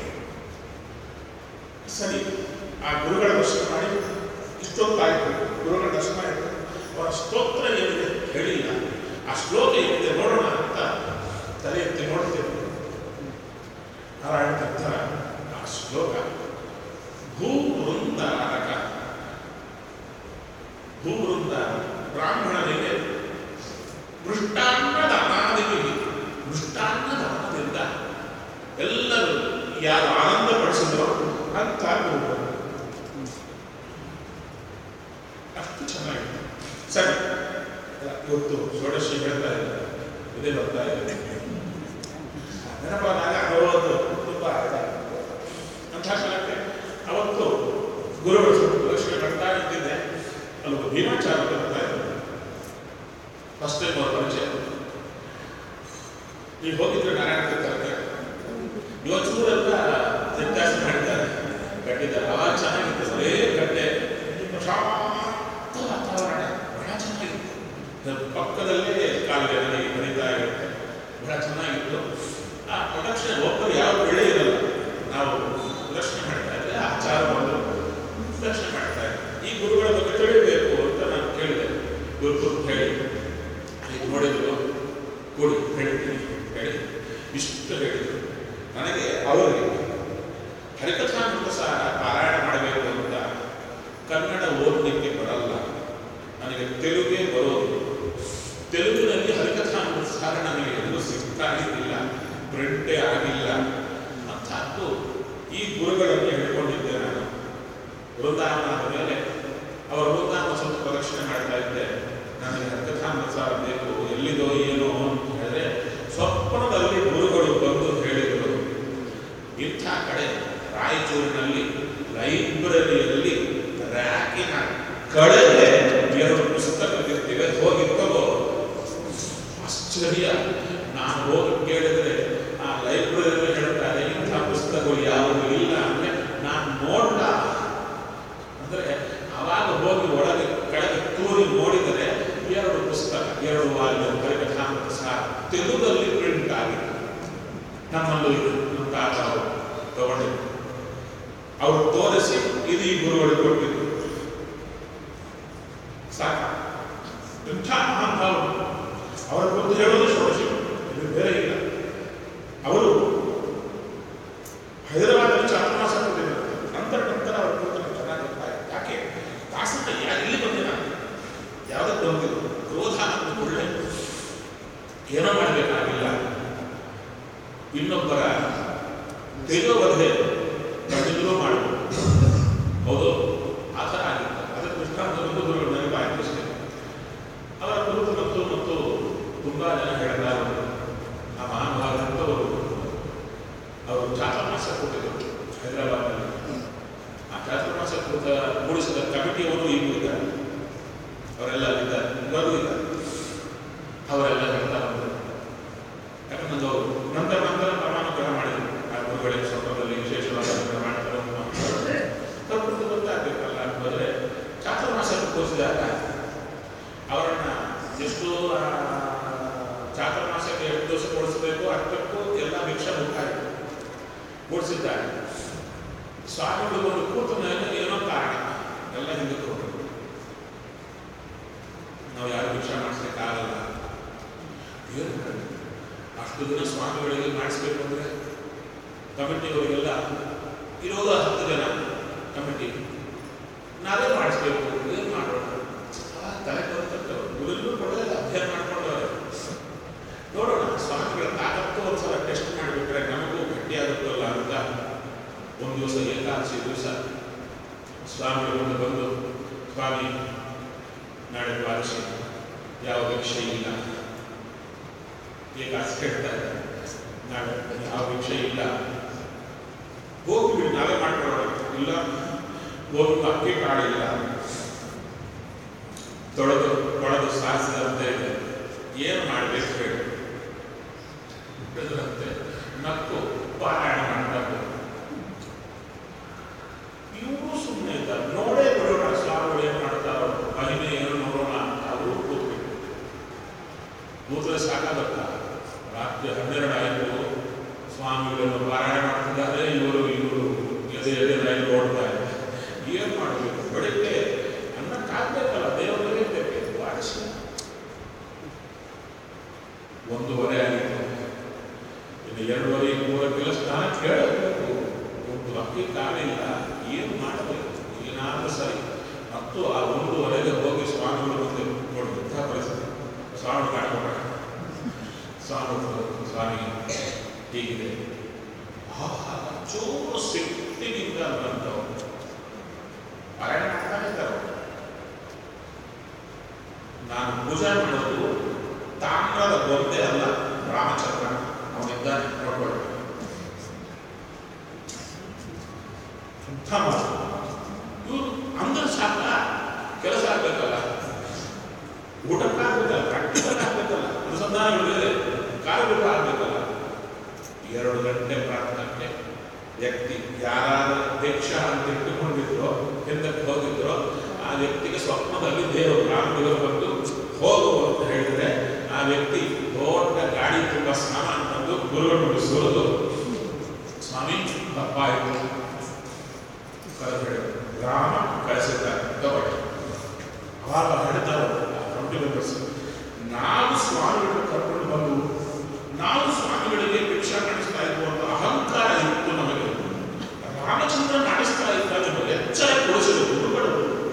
ಸರಿ. ಆ ಗುರುಗಳ ದರ್ಶನ ಮಾಡಿ ಇಷ್ಟೊತ್ತಾಯಿತು, ಗುರುಗಳ ದರ್ಶನ ಆಯಿತು. ಅವರ ಸ್ತೋತ್ರ ಏನಿದೆ ಹೇಳಿಲ್ಲ, ಆ ಶ್ಲೋಕ ಏನಿದೆ ನೋಡೋಣ ಅಂತ ತಲೆ ಎತ್ತಿ ನೋಡ್ತೇವೆ. ನಾರಾಯಣ ತೀರ್ಥರ ಆ ಶ್ಲೋಕ, ಭೂವೃಂದಾರಕ, ಭೂವೃಂದ ಬ್ರಾಹ್ಮಣರಿಗೆ ಮೃಷ್ಟಾನ್ನ ದಾನಾದಿಗೆ, ಮೃಷ್ಟಾನ್ನ ದಾನದಿಂದ ಎಲ್ಲರೂ ಯಾರು ಆನಂದ ಪಡಿಸಿದ್ರು ಅಂತ ಅಷ್ಟು ಚೆನ್ನಾಗಿದೆ. ಸರಿ, ಇವತ್ತು ಷೋಡಶಿ ಹೇಳ್ತಾ ಇದ್ದಾರೆ, ಇದೇ ಬರ್ತಾ ಇದೆ ನೆನಪಾದಾಗ ಅವತ್ತು ತುಂಬ ಅಂತ ಕಾಲಕ್ಕೆ ಅವತ್ತು ಗುರುಗಳು ಲಕ್ಷ್ಮಿ ಬರ್ತಾ ಇದ್ದಿದ್ದೆ. ಅಲ್ಲೊಬ್ಬ ಭೀಮಾಚಾರ್ಯ ಬರ್ತಾ ಇದ್ದಾರೆ. ಫಸ್ಟ್ ಟೈಮ್ ಅವ್ರ ಪರಿಚಯ. ನೀವು ಹೋಗಿದ್ರೆ ನಾರಾಯಣ ತೀರ್ಥಕ್ಕೆ ಇವತ್ತೂರೆಲ್ಲ ವ್ಯತ್ಯಾಸ ಮಾಡಿದ್ದಾರೆ, ಕಟ್ಟಿದ್ದಾರೆ. ಅವಾಗ ಚೆನ್ನಾಗಿತ್ತು, ಅದೇ ಕಟ್ಟೆ, ಶಾಂತ ವಾತಾವರಣ, ಬಹಳ ಚೆನ್ನಾಗಿತ್ತು. ಪಕ್ಕದಲ್ಲೇ ಕಾಲುವೆ ನದಿ ಹರಿತಾ ಇರುತ್ತೆ, ಬಹಳ ಚೆನ್ನಾಗಿತ್ತು. ಆ ಪ್ರದಕ್ಷಿಣೆ ಒಬ್ಬರು ಯಾವ ಬೆಳೆ ಇರಲ್ಲ, ನಾವು ಪ್ರದಕ್ಷಿಣೆ ಮಾಡ್ತಾ ಇದ್ದರೆ ಆಚಾರ ಬಂದರು ಪ್ರದಕ್ಷಿಣೆ ಮಾಡ್ತಾ ಇದ್ದೆ. ಈ ಗುರುಗಳ ಬಗ್ಗೆ ತಿಳಿಬೇಕು ಅಂತ ನಾನು ಕೇಳಿದೆ. ಗುರುಗಳು ಹೇಳಿ ನೋಡಿದ್ರು, ಕೊಡಿ ಹೇಳ್ತೀನಿ ಹೇಳಿ ಇಷ್ಟು ಹೇಳಿದರು. ನನಗೆ ಅವರಿಗೆ ವೃಂದಾವನ ಆದ ಮೇಲೆ ಅವರ ವೃಂದಾವನ ಸ್ವಲ್ಪ ಪ್ರದಕ್ಷಿಣೆ ಮಾಡ್ತಾ ಇದ್ದೆ. ನನಗೆ ಹರಕಥಾಮೃತಸಾರ ಬೇಕು, ಎಲ್ಲಿದೋ ಏನೋ ಅಂತ ಹೇಳಿದ್ರೆ ಸ್ವಪ್ನದಲ್ಲಿ ಗುರುಗಳು ಬಂದು ಹೇಳಿದರು, ಇಂಥ ಕಡೆ ರಾಯಚೂರಿನಲ್ಲಿ ಲೈಬ್ರರಿಯಲ್ಲಿ ರ್ಯಾಕಿನ ಕಳೆಗೆ 2 ಪುಸ್ತಕಗಳಿರ್ತಿವೆ, ಹೋಗಿ ತಗೋ. ಆಶ್ಚರ್ಯ. ನಾನು ಹೋಗಿ ಕೇಳಿದ್ರೆ ಆ ಲೈಬ್ರರಿಯಲ್ಲಿ ಹೇಳ್ತಾರೆ ಇಂಥ ಪುಸ್ತಕಗಳು ಯಾವುದೂ ಇಲ್ಲ ಅಂದರೆ ನಾನು ನೋಡ್ಲ ಅಂದರೆ ಅವಾಗ ಹೋಗಿ ಒಳಗೆ ಕೆಳಗೆ ತೂರಿ ನೋಡಿದರೆ 2 ಪುಸ್ತಕ, 2 ವಾಲ್ಯೂಮ್ ಹರಿಕಥಾಮೃತಸಾರ ತೆಲುಗಲ್ಲಿ ಪ್ರಿಂಟ್ ಆಗಿದೆ. ನಮ್ಮಲ್ಲೂ ಇದು ನಮ್ಮ ತಾತ ಅವರು ತಗೊಂಡಿದ್ದು. ಅವರು ತೋರಿಸಿ ಇದು ಈ ಗುರುಗಳಿಗೆ ಕೊಟ್ಟಿದ್ದು. ಸಾಕ ಇಂಥ ಮಹಾನುಭಾವರು ಅವರ ಕುರಿತು ಹೇಳೋದು ಷೋಡಶಿ, ಇದು ಬೇರೆ ಇಲ್ಲ. ಅವರು ಹೈದರಾಬಾದಲ್ಲಿ ಚಾತುರ್ಮಾಸ ಕೊಟ್ಟಿದ್ದಾರೆ. ನಂತರ ಅವರ ಕುರಿತು ಚೆನ್ನಾಗಿರ್ತಾರೆ. ಯಾಕೆ ದಾಸನ ಇಲ್ಲಿ ಬಂದಿಲ್ಲ, ಯಾವುದಕ್ಕೆ ಬಂದಿಲ್ಲ, ಕ್ರೋಧ ಅಂತ ಒಳ್ಳೆ ಏನೋ ಮಾಡಬೇಕಾಗಿಲ್ಲ. ಇನ್ನೊಬ್ಬರ ತೇಜೋವಧೆ ಪ್ರತಿಗಳು ಮಾಡಬಹುದು. ಹೌದು, ಆ ಥರ ಆಗಿತ್ತು. ಅದಕ್ಕೆ ಕೃಷ್ಣಾಂತರಿಗೂ ಗುರುಗಳು ನೆನಪಾಯಿತು ಅಷ್ಟೇ. ಅವರ ಕುರಿತು ಮತ್ತು ತುಂಬ ಜನ ಹೇಳಿದ್ದಾರೆ. ಆ ಮಹಾನುಭಾವಂತವರು ಅವರು ಚಾತುರ್ಮಾಸ ಕೊಟ್ಟಿದ್ದರು ಹೈದರಾಬಾದ್ನಲ್ಲಿ. ಆ ಚಾತುರ್ಮಾಸ ಮೂಡಿಸಿದ ಕಮಿಟಿಯವರು ಈಗೂ ಇದ್ದಾರೆ, ಅವರೆಲ್ಲ ಇದ್ದಾರೆ, ಇವರು ಇದ್ದಾರೆ. ಅವರೆಲ್ಲ ಹೇಳ್ತಾ ಬಂದರು. ಯಾಕಂದ್ರೆ ಅವರು ನಂತರ ಪ್ರಮಾಣಗ್ರಹ ಮಾಡಿದರು. ಆ ಗುರುಗಳಿಗೆ ಸ್ವಪ್ನದಲ್ಲಿ ವಿಶೇಷವಾದ ಅನುಗ್ರಹ ಮಾಡ್ತಾರೆ ಪ್ರಕೃತಿ ಗೊತ್ತಾಗಬೇಕಲ್ಲ ಅಂತಂದರೆ ಚಾತುರ್ಮಾಸಕ್ಕೆ ತೋರಿಸಿದಾಗ ಅವರನ್ನು ಎಷ್ಟು ಚಾತುರ್ಮಾಸಕ್ಕೆ ಎಷ್ಟು ದಿವಸ ಕೊಡಿಸಬೇಕು ಅಷ್ಟಕ್ಕೂ ಎಲ್ಲ ಭಿಕ್ಷೆ ಮುಕ್ತಾಯಿತು ಕೊಡಿಸಿದ್ದಾರೆ. ಸ್ವಾಮಿಗಳು ಒಂದು ಕೂತ ಮೇಲೆ ಏನೋ ಕಾರಣ ಎಲ್ಲ ಹಿಂದಕ್ಕೆ ಹೋಗಬೇಕು. ನಾವು ಯಾರು ಭಿಕ್ಷೆ ಮಾಡಿಸ್ಲಿಕ್ಕಾಗಲ್ಲ. ಏನು ಅಷ್ಟು ದಿನ ಸ್ವಾಮಿಗಳಿಗೆ ಮಾಡಿಸ್ಬೇಕು ಅಂದರೆ ಕಮಿಟಿಯವರಿಗೆಲ್ಲ ಇರೋದು 10 ಜನ ಕಮಿಟಿ, ನಾವೇ ಮಾಡಿಸ್ಬೇಕು. ಏನು ಮಾಡೋಣ? ತಲೆ ಬರ್ತಕ್ಕವರು ಗುರುಗಳು ಕೊಡೋದಿಲ್ಲ, ಅಧ್ಯಯನ ಮಾಡ್ಕೊಂಡವ್ರೆ. ನೋಡೋಣ, ಸ್ವಾಮಿಗಳ ತಾಕತ್ತು ಒಂದ್ಸಲ ಟೆಸ್ಟ್ ಮಾಡಿಬಿಟ್ರೆ ನಮಗೂ ಗಟ್ಟಿಯಾಗುತ್ತಲ್ಲ ಅಂತ ಒಂದು ದಿವಸ ಏಕಾದಶಿ ದಿವಸ ಸ್ವಾಮಿಗಳು ಮುಂದೆ ಬಂದು, ಸ್ವಾಮಿ ನಾಳೆ ದ್ವಾದಶಿ, ಯಾವ ಭಿಕ್ಷೆ ಇಲ್ಲ. ಏಕಾದಶಿ ಕೇಳ್ತಾರೆ, ನಾಳೆ ಯಾವ ಭಿಕ್ಷೆ ಇಲ್ಲ, ಹೋಗ್ಬಿಟ್ಟು ನಾವೇ ಮಾಡ್ಕೊಳ್ಳೋಣ. ಇಲ್ಲ, ಒಂದು ಅಕ್ಕಿ ಕಾಳಿಲ್ಲ, ತೊಳೆದು ಸಾರಿಸಿದಂತೆ ಇದೆ, ಏನು ಮಾಡಬೇಕು ಹೇಳಿ ಬೆದರಂತೆ ನಕ್ಕು ಪಾರಾಯಣ ಮಾಡ್ತಾರೆ. ಇವರು ಸುಮ್ಮನೆ ಇದ್ದಾರೆ, ನೋಡೇ ಬಿಡೋಣ ಸ್ವಾಮಿಗಳು ಏನು ಮಾಡ್ತಾರೋ, ಮಹಿಮೆ ಏನು ನೋಡೋಣ ಅಂತ ಅವರು ಕೂತ್ಬಿಟ್ಟು ಕೂತರೆ ಸಾಕಾಗತ್ತ. ರಾತ್ರಿ 12 ಆಯಿತು, ಸ್ವಾಮಿಗಳನ್ನು ಪಾರಾಯಣ ಮಾಡ್ತಿದ್ದಾರೆ. ಇವರು ಎದೆ ರೈಲು ಓಡ್ತಾ ಇದೆ. ಏನು ಮಾಡಬೇಕು? ಬೆಳಿಗ್ಗೆ ಅನ್ನಕ್ಕಾಗಬೇಕಲ್ಲ, ದೇವರಿಗೆ ಬೇಕು. ವಾಡಿಸಿ 1:30 ಆಗಿತ್ತು. ಇನ್ನು 2:30 ಸ್ನಾನ ಕೇಳಬೇಕು. ಒಂದು ಅಕ್ಕಿ ಕಾಲಿಲ್ಲ, ಏನು ಮಾಡಬೇಕು? ಏನಾದರೂ ಸರಿ. ಮತ್ತು ಆ 1:30ಗೆ ಹೋಗಿ ಸ್ವಾಮಿಗಳು ಮುಂದೆ ನೋಡಿ ಇಂಥ ಪರಿಸ್ಥಿತಿ. ಸ್ವಾಮಿ ಕಾಡ್ಕೊಂಡ ಸ್ವಾಮಿ ಹೀಗಿದೆ. ಚೂರು ಸಿಟ್ಟಿನಿಂದ ಬಂದವು ಪಾರಾಯಣ ಮಾಡ್ತಾ ಇದ್ದಾರೆ. ನಾನು ಪೂಜೆ ಮಾಡೋದು ತಾಮ್ರದ ಗೊಂದೆ ಅಲ್ಲ, ರಾಮಚಂದ್ರ ಅವನಿದ್ದಾನೆ ನೋಡ್ಕೊಳ್ಳಿ. ಇವರು ಅಂದ್ರೆ ಸಾಕ, ಕೆಲಸ ಆಗ್ಬೇಕಲ್ಲ, ಊಟಕ್ಕಾಗಬೇಕಲ್ಲ, ಪ್ರಾಕ್ಟಿಕಲ್ ಆಗ್ಬೇಕಲ್ಲ, ಅನುಸಂಧಾನಗಳಿದೆ, ಕಾರ್ಯಗಳು ಆಗ್ಬೇಕಲ್ಲ. 2 ಗಂಟೆ ಪ್ರಾರ್ಥನೆಗೆ ವ್ಯಕ್ತಿ ಯಾರಾದ ಭಿಕ್ಷಾ ಅಂತ ಇಟ್ಟುಕೊಂಡಿದ್ರೋ, ಹಿಂದಕ್ಕೆ ಹೋಗಿದ್ರೋ, ಆ ವ್ಯಕ್ತಿಗೆ ಸ್ವಪ್ನದಲ್ಲಿ ದೇವರು ರಾಮದೇವರು ಬಂದು ಹೋಗು ಅಂತ ಹೇಳಿದರೆ ಆ ವ್ಯಕ್ತಿ ದೊಡ್ಡ ಗಾಡಿ ತುಂಬ ಸಾಮಾನು ತಂದು ಗುರುಗಳು ಸುರಿದು, ಸ್ವಾಮಿ ತಪ್ಪಾಯಿತು ಕರೆದು ರಾಮ ಕಳಿಸಿದ್ದಾರೆ ತಗೊಳ್ಳಿ. ಅವಾಗ ಹೇಳ್ತಾರೆ ಕಮಿಟಿ ಮೆಂಬರ್ಸ್, ನಾವು ಸ್ವಾಮಿಗಳು ಕರ್ಕೊಂಡು ಬಂದು ನಾವು ಸ್ವಾಮಿಗಳಿಗೆ ಭಿಕ್ಷಾ ನಡೆಸ್ತಾ ಇದ್ವು ಅಂತ ಅಹಂಕಾರ ಇತ್ತು ನಮಗೆ. ರಾಮಚಂದ್ರ ನಡೆಸ್ತಾ ಇದ್ದ ನಮಗೆ ಎಚ್ಚರ ಕೊಡಿಸಿದ ಗುರುಗಳು.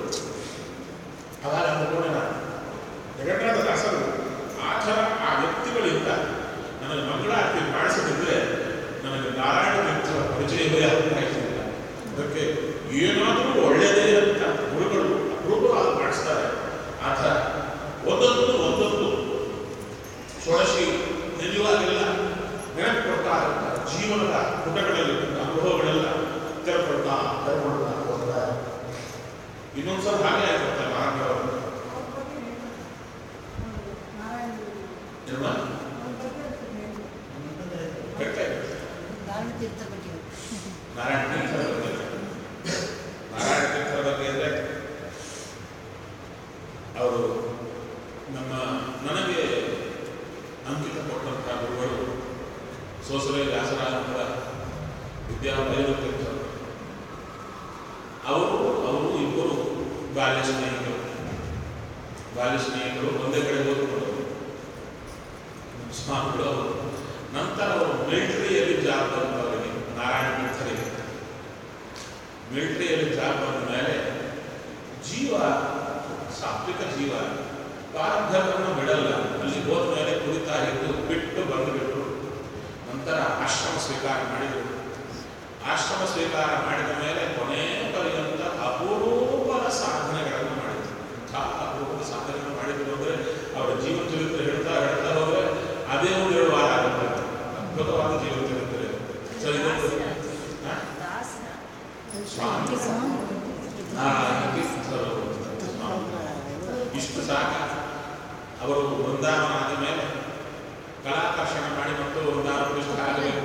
ಅವಾಗ ಅಂದ್ಕೊಂಡ ಜಗನ್ನಾಥ ದಾಸರು ಆ ಥರ ಆ ವ್ಯಕ್ತಿಗಳಿಂದ ನನಗೆ ಮಂಗಳಾರತಿ ಮಾಡಿಸದಿದ್ದರೆ ನನಗೆ ನಾರಾಯಣ ತೀರ್ಥರ ಪರಿಚಯವೇ ಆಗ್ತಾ ಇರಲಿಲ್ಲ. ಅದಕ್ಕೆ ಏನಾದರೂ ಒಳ್ಳೆಯದೇ ಆತ ಒಂದೊಂದು ಷೋಡಶಿ ನಿಜವಾಗೆಲ್ಲ ನೆನಪುಕೊಡ್ತಾ ಇರ್ತಾರೆ. ಜೀವನದ ಪುಟಗಳಲ್ಲಿ ಅನುಭವಗಳೆಲ್ಲ ತೆರಕೊಡ್ತಾ ಹೋಗ್ತಾರೆ. ಇನ್ನೊಂದ್ಸಲ ಹಾಗೆ ಆಗಿರ್ತಾರೆ ಮಹಾರಾಜರು. ನಾರಾಯಣ ತೀರ್ಥರ ಬಗ್ಗೆ ಅಂದರೆ ಅವರು ನನಗೆ ಅಂಕಿತ ಕೊಟ್ಟಂತಹ ಗುರುಗಳು ಸೋಸಲೆ ವ್ಯಾಸರಾಜರ ವಿದ್ಯಾಭೈರವ ತೀರ್ಥರು. ಅವರು ಇಬ್ಬರು ಬಾಲ್ಯ ಸ್ನೇಹಿತರು ಒಂದೇ ಕಡೆ ಓದ್ಕೊಂಡವರು ಸ್ವಾಮಿಗಳು. ನಂತರ ಅವರು ಮಿಲಿಟರಿಯಲ್ಲಿ ಜಾಬ್ ಬಂದವರಿಗೆ ನಾರಾಯಣ ತೀರ್ಥರಿಗೆ ಮಿಲಿಟರಿಯಲ್ಲಿ ಜಾಬ್ ಬಂದ ಮೇಲೆ ಸಾತ್ವಿಕ ಜೀವ ಪಾರಧರ್ಮವನ್ನು ಬಿಡಲ್ಲ. ಅಲ್ಲಿ ಹೋದ ಮೇಲೆ ಕುರಿತಾ ಇದ್ದು ಬಿಟ್ಟು ಬಂದುಬಿಟ್ಟು ನಂತರ ಆಶ್ರಮ ಸ್ವೀಕಾರ ಮಾಡಿದರು. ಆಶ್ರಮ ಸ್ವೀಕಾರ ಮಾಡಿದ ಮೇಲೆ ಕೊನೆಯ ಪರ್ಯಂತ ಅಪೂರ್ವದ ಸಾಧನೆಗಳನ್ನು ಮಾಡಿದರು. ಅಪೂರ್ವದ ಸಾಧನೆಗಳನ್ನು ಮಾಡಿದರು ಅಂದರೆ ಅವರ ಜೀವನ ಚರಿತ್ರೆ ಹೇಳ್ತಾ ಹೋದರೆ ಅದೇ ಒಂದು 2 ವಾರ ಆಗುತ್ತೆ. ಅದ್ಭುತವಾದ ಜೀವನ ಚರಿತ್ರೆ. ಸೊ ಇದೊಂದು ಇಷ್ಟು ಸಾಕ. ಅವರು ವೃಂದಾವನ ಆದ ಮೇಲೆ ಕಲಾಕರ್ಷಣ ಮಾಡಿ ಮತ್ತು ವೃಂದಾವನ ಇಷ್ಟ ಆಗಬೇಕು.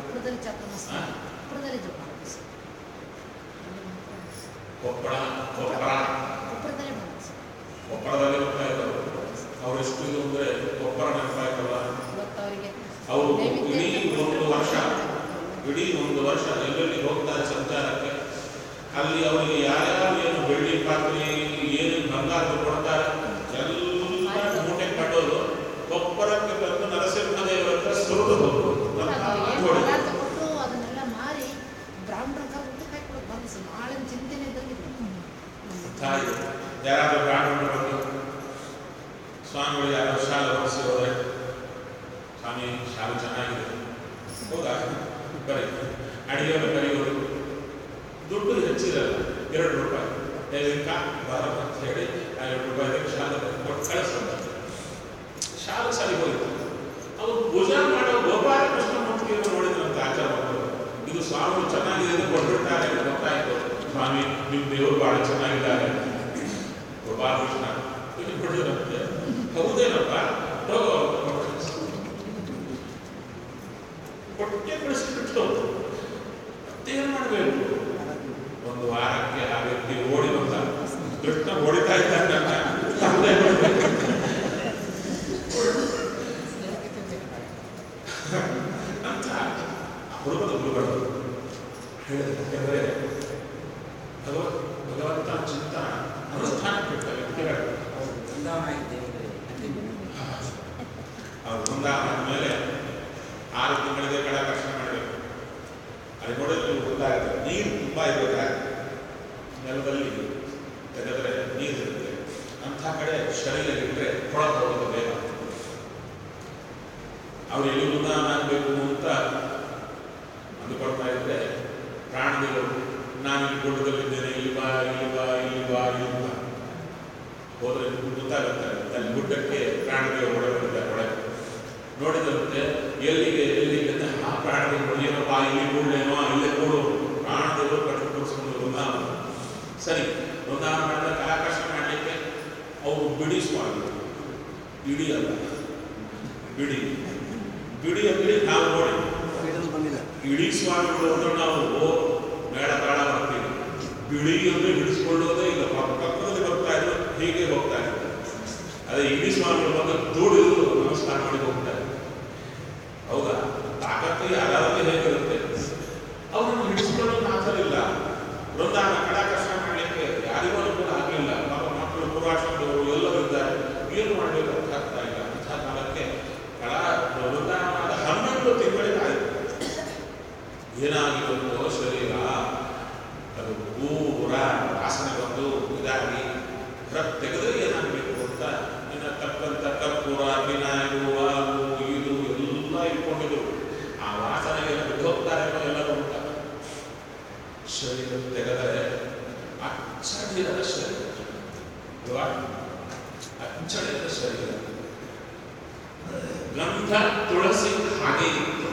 ಕೊಪ್ಪಳದಲ್ಲಿ ಬರ್ತಾ ಇದ್ದವರು ಅವ್ರು ಎಷ್ಟು ಇದು ಅಂದರೆ ಕೊಪ್ಪಳ ನೆನಪಾಯ್ತಲ್ಲ. ಅವರು ಇಡೀ ಒಂದು ವರ್ಷ ಎಲ್ಲೆಲ್ಲಿ ಹೋಗ್ತಾರೆ ಸಂಚಾರಕ್ಕೆ. ಅಲ್ಲಿ ಅವರಿಗೆ ಯಾರ್ಯಾರು ಏನು ಬೆಳ್ಳಿ ಪಾತ್ರೆ ಏನೇನು ಬಂಗಾರ ಕೊಡ್ತಾರೆ ಎಲ್ಲ ಮೂಟೆ ಕಟ್ಟೋದು ಕೊಪ್ಪರಕ್ಕೆ ಬಂದು ನರಸಿಂಹ ದೇವರ ಹತ್ರ ಸುರಿದು ಯಾರಾದ್ರೂ ಬ್ರಾಹ್ಮಣರು ಬಂದು ಸ್ವಾಮಿಗಳು ಯಾರೋ ಶಾಲೆ ಹೊರಿಸಿ ಹೋದ್ರೆ ಸ್ವಾಮಿ ಶಾಲೆ ಚೆನ್ನಾಗಿದೆ ಹೌದಾ ಬರೀ ಅಡಿಗೆಯನ್ನು ಕರೆಯೋದು ದುಡ್ಡು ಹೆಚ್ಚಿರಲ್ಲ. 2 ರೂಪಾಯಿ ದೈವಿಕ ಭಾರತ ಅಂತ ಹೇಳಿ 2 ರೂಪಾಯಿ ಶಾಲೆ ಕೊಟ್ಟು ಕಳಿಸ್ತಾರೆ. ಶಾಲೆ ಸರಿ ಹೋಯಿತು. ಅವರು ಪೂಜಾ ಮಾಡೋ ಗೋಪಾಲಕೃಷ್ಣ ಮೂರ್ತಿಯನ್ನು ನೋಡಿದ್ರಂತ ಆಚಾರ್ಯರು. ಇದು ಸ್ವಾಮಿಗಳು ಚೆನ್ನಾಗಿದೆ ಕೊಟ್ಬಿಡ್ತಾರೆ ಗೊತ್ತಾಯ್ತು. ಸ್ವಾಮಿ ನಿಮ್ಮ ದೇವರು ಬಹಳ ಚೆನ್ನಾಗಿದ್ದಾರೆ ಗೋಪಾಲಕೃಷ್ಣ ಇದು ಕೊಟ್ಟಿದ್ರಂತೆ. ಹೌದೇನಪ್ಪ ಕೊಟ್ಟೆ ಕಳಿಸ್ಬಿಟ್ಟು ಮತ್ತೇನು ಮಾಡಬೇಕು? ಒಂದು ವಾರಕ್ಕೆ ಆ ವ್ಯಕ್ತಿ ಓಡಿ ಬಂದ. ಕೃಷ್ಣ ಹೊಡಿತಾ ಇದ್ದ ಅಂತ ಹುಡುಗದ ಗುರುಗಳು ಹೇಳಿದ್ರೆ ಭಗವಂತ ಚಿಂತನ ಅನುಷ್ಠಾನಕ್ಕೆ ಬಿಟ್ಟ ವ್ಯಕ್ತಿಗಳು ಅವ್ರು ವೃಂದಾವನ ಮೇಲೆ 6 ತಿಂಗಳಿಗೆ ಕಲಾಕರ್ಷಣೆ ಮಾಡಬೇಕು. ಅಲ್ಲಿ ನೋಡಿದ್ರೆ ಗೊತ್ತಾಗುತ್ತೆ ನೀರು ತುಂಬ ಇರಬೇಕಾಗುತ್ತೆ. ನೆಲದಲ್ಲಿ ತೆಗೆದ್ರೆ ನೀರು ಇರುತ್ತೆ. ಅಂಥ ಕಡೆ ಶರೀರ ಇಟ್ಟರೆ ಕೊಳಕು ಹೋಗೋದು ಬೇಗ. ಅವ್ರು ಎಲ್ಲಿ ವೃಂದಾವನ ಆಗಬೇಕು ಅಂತ ಅಂದುಕೊಳ್ತಾ ಇದ್ರೆ ಪ್ರಾಣಿಗಳು ನಾನು ಇಲ್ಲಿ ಗುಡ್ಡದಲ್ಲಿದ್ದೇನೆ ಇಲ್ಲಿ ಬಾ ಹೋದ್ರೆ ಗೊತ್ತಾಗುತ್ತೆ. ಅಲ್ಲಿ ಗುಡ್ಡಕ್ಕೆ ಪ್ರಾಣಿಗಳು ಹೊಡೆದಿದ್ದಾರೆ. ಒಳಗೆ ನೋಡಿದಂತೆ ಎಲ್ಲಿಗೆ ಆ ಪ್ರಾಣಿಗಳು ಏನಪ್ಪ ಇಲ್ಲಿ ಕೂಡಲೇನೋ ಇಲ್ಲೇ ಕೂಡು ಪ್ರಾಣದೇವರು ಕಟ್ಟು ಕೂರಿಸ್ಕೊಂಡು ವೃಂದಾವನ ಸರಿ. ವೃಂದಾವನ ಮಾಡಿದಾಗ ಕಲಾಕರ್ಷಣೆ ಮಾಡಲಿಕ್ಕೆ ಅವರು ಬಿಡಿ ಸ್ವಾಮಿಗಳು ಇಡೀ ಅಲ್ಲ ಬಿಡಿ ಅಂದ್ರೆ ನಾವು ನೋಡಿ ಇಡೀ ಸ್ವಾಮಿಗಳು ಅಂದ್ರೆ ನಾವು ಬೇಡ ಬರ್ತೀವಿ. ಬಿಡಿ ಅಂದ್ರೆ ಹಿಡಿಸ್ಕೊಳ್ಳೋದೇ ಇಲ್ಲ. ಪಕ್ಕದಲ್ಲಿ ಬರ್ತಾ ಇದ್ರು ಹೀಗೆ ಹೋಗ್ತಾ ಇದ್ರು. ಅದೇ ಇಡೀ ಸ್ವಾಮಿಗಳು ಬಂದು ದುಡಿದು ನಮಸ್ಕಾರ ಮಾಡಿ ಹೋಗ್ತಾರೆ. ಹೌದಾ? ತಾಕತ್ತು ಯಾರಾದ್ರೂ ಹೇಗಿರುತ್ತೆ. ಅವರನ್ನು ಹಿಡಿಸ್ಕೊಳ್ಳೋದು ಆಸರಿಲ್ಲ. ವೃಂದಾವನ ಕಲಾಕರ್ಷಣೆ ಮಾಡಲಿಕ್ಕೆ ಯಾರಿಗೂ ಅನುಕೂಲ ಆಗಲಿಲ್ಲ. ಮಕ್ಕಳು ಪೂರ್ವಾಶ್ರಮದವರು ಎಲ್ಲರೂ ಇದ್ದಾರೆ. ಏನು ಮಾಡಬೇಕು ಅಂತ ಆಗ್ತಾ ಇಲ್ಲ. ಅಂಥ ಕಾಲಕ್ಕೆ ವೃಂದಾವನದ 11 ತಿಂಗಳಿಗಾಯಿತು. ಏನಾಗಿರುತ್ತೋ ಶರೀರ ಅದು ಪೂರ ವಾಸನೆ ಬಂದು ಇದಾಗಿ ಹೊರಗೆ ತೆಗೆದ್ರೆ ಏನಾಗಬೇಕು ಅಂತ ಇನ್ನು ತಕ್ಕಂಥ ಕರ್ಪೂರ ವಿನಾಯು ಅದು ಇದು ಎಲ್ಲ ಇಟ್ಕೊಂಡಿದ್ರು. ಆ ವಾಸನೆಗೆ ಬಿಟ್ಟು ಹೋಗ್ತಾರೆ ಎಲ್ಲರೂ ಅಂತ ಶರೀರ ತೆಗೆದರೆ ಅಚ್ಚರಿರದ ಶರೀರ ಅಚ್ಚಳಿತ ಶರೀರ. ಗಂಧ ತುಳಸಿ ಹಾಗೆ ಇತ್ತು.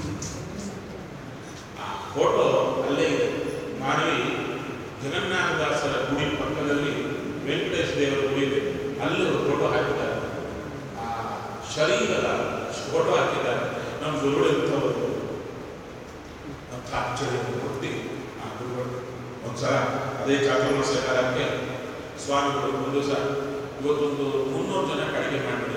ಆ ಫೋಟೋ ಅಲ್ಲೇ ಇದೆ. ಮಾನವಿ ಜಗನ್ನಾಥದಾಸರ ಗುಡಿ ಪಕ್ಕದಲ್ಲಿ ವೆಂಕಟೇಶ ದೇವರ ಗುಡಿ ಇದೆ. ಅಲ್ಲಿ ಫೋಟೋ ಹಾಕಿದ್ದಾರೆ. ಆ ಶರೀರದ ಫೋಟೋ ಹಾಕಿದ್ದಾರೆ. ನಮ್ಮ ಗುರುಗಳು ಇರ್ತವರು ಅಂತ ಆಶ್ಚರ್ಯ ಕೊಟ್ಟು ಆ ಗುರುಗಳು ಒಂದ್ಸಲ ಅದೇ ಚಾತುರ್ಮಾಸ ಕಾಲಕ್ಕೆ ಸ್ವಾಮಿಗಳು ಒಂದು ದಿವಸ ಇವತ್ತೊಂದು 300 ಜನ ಅಡಿಗೆ ಮಾಡಿ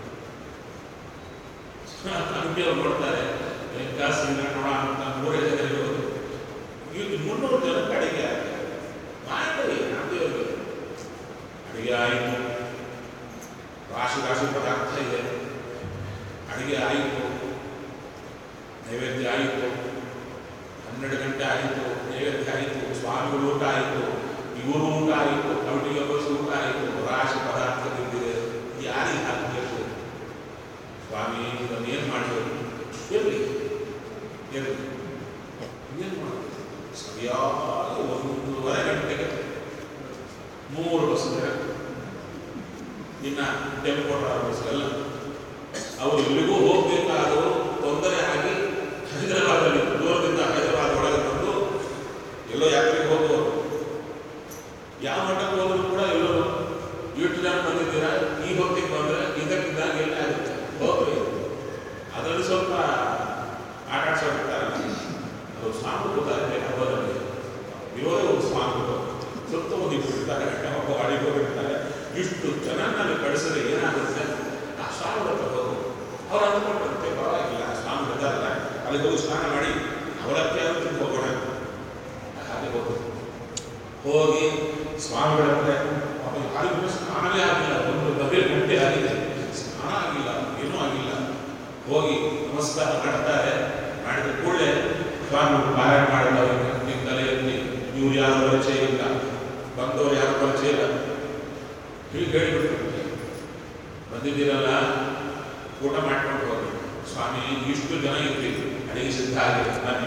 ಅಂಗಡಿ ಅವ್ರು ನೋಡ್ತಾರೆ ಕಾಸು ನೋಡ ಅಂತ 3 ಜನ ಇರೋದು. ಇವತ್ತು 300 ಜನಕ್ಕೆ ಅಡಿಗೆ ಮಾಡಿ ಅಂಗಡಿಯವ್ರಿಗೆ ಅಡಿಗೆ ಆಯಿತು. ರಾಶಿ ರಾಶಿ ಪದಾರ್ಥ ಇದೆ. ಅಡಿಗೆ ಆಯಿತು, ನೈವೇದ್ಯ ಆಯಿತು, 12 ಗಂಟೆ ಆಯಿತು, ನೈವೇದ್ಯ ಆಯಿತು, ಸ್ವಾಮಿಗಳು ಊಟ ಆಯಿತು, ಇವರು ಊಟ ಆಯಿತು, ಕಮಿಟಿಗೆ ಬಸ್ ಊಟ ಆಯಿತು, ರಾಶಿ ಪದಾರ್ಥ ಬಿದ್ದಿದೆ. ಯಾರಿಗೆ ಹಾಕಬೇಕು? ಸ್ವಾಮಿ ಇದನ್ನೇನು ಮಾಡಿದ್ರು? ಇರಲಿ ಇರಲಿ ಏನು ಮಾಡೋದು? ಸರಿಯಾಗಿ 1:30 ಗಂಟೆಗೆ 3 ಬಸ್ ಇನ್ನು ಟೆಂಪೋ ಟ್ರಾವೆಲ್ಸ್ ಎಲ್ಲ ಅವರು ಇಲ್ಲಿಗೂ ಹೋಗಬೇಕಾದರೂ ತೊಂದರೆ ಆಗಿ ಹೈದರಾಬಾದಲ್ಲಿ ದೂರದಿಂದ ಹೈದರಾಬಾದ್ ಒಳಗೆ ಬಂದು ಎಲ್ಲೋ ಯಾತ್ರೆಗೆ ಹೋಗುವರು. ಯಾವ ಮಠಕ್ಕೆ ಹೋದರೂ ಕೂಡ ಎಲ್ಲರೂ 8 ಜನ ಬಂದಿದ್ದೀರಾ, ಈ ಹೊತ್ತಿಗೆ ಬಂದರೆ ಇದಕ್ಕಿದ್ದಾಗ ಎಲ್ಲ ಆಗುತ್ತೆ ಹೋಗ್ರಿ. ಅದರಲ್ಲಿ ಸ್ವಲ್ಪ ಆಟ ಆಡ್ಸೋಬಿಡ್ತಾರಲ್ಲ, ಅದು ಸ್ವಾಮಿಗಳು ಹಬ್ಬದಲ್ಲಿ ಇರೋದೇ ಒಂದು ಸ್ವಾಮಿಗಳು ಸುತ್ತ ಒಂದು ಇಟ್ಟಿರ್ತಾರೆ, ಒಬ್ಬ ಅಡಿಗೋಗಿರ್ತಾರೆ. ಇಷ್ಟು ಚೆನ್ನಾಗಿ ಕಳಿಸಿದ್ರೆ ಏನಾಗುತ್ತೆ? ಆ ಸ್ವಾಮಿಗಳ ಹೋಗು. ಅವ್ರು ಅಂದ್ಕೊಂಡ್ರಂತೆ ಪರವಾಗಿಲ್ಲ, ಸ್ವಾಮಿ ಇದ್ದಾರಲ್ಲ, ಅಲ್ಲಿಗೆ ಹೋಗಿ ಸ್ನಾನ ಮಾಡಿ ಅವಲಕ್ಕಿ ಆಗುತ್ತೆ ಹೋಗೋಣ. ಹಾಗೆ ಹೋಗಿ ಸ್ವಾಮಿಗಳ ಅಲ್ಲಿ ಸ್ನಾನವೇ ಆಗಿಲ್ಲ, 1 ಗಂಟೆ ಆಗಿದೆ, ಸ್ನಾನ ಆಗಿಲ್ಲ, ಏನೂ ಆಗಿಲ್ಲ. ಹೋಗಿ ನಮಸ್ಕಾರ ಮಾಡ್ತಾರೆ. ಮಾಡಿದ ಕೂಡಲೇ ಸ್ವಾಮಿಗಳು ಪಾರಾಯಣ ಮಾಡಿದವರು ನಿಮ್ಮ ತಲೆಯಲ್ಲಿ ನೀವು ಯಾರು ಪರಿಚಯ ಇಲ್ಲ, ಬಂದವರು ಯಾರು ಪರಿಚಯ ಇಲ್ಲ, ಹೀಗೆ ಹೇಳಿಬಿಟ್ಟು ಬಂದಿದ್ದೀರಲ್ಲ ಊಟ ಮಾಡ್ಕೊಂಡು ಹೋಗಿ. ಸ್ವಾಮಿ ಇಷ್ಟು ಜನ ಇದ್ವಿ, ಅಡಿಗೆ ಸಿದ್ಧ ಆಗಿದೆ, ಬನ್ನಿ.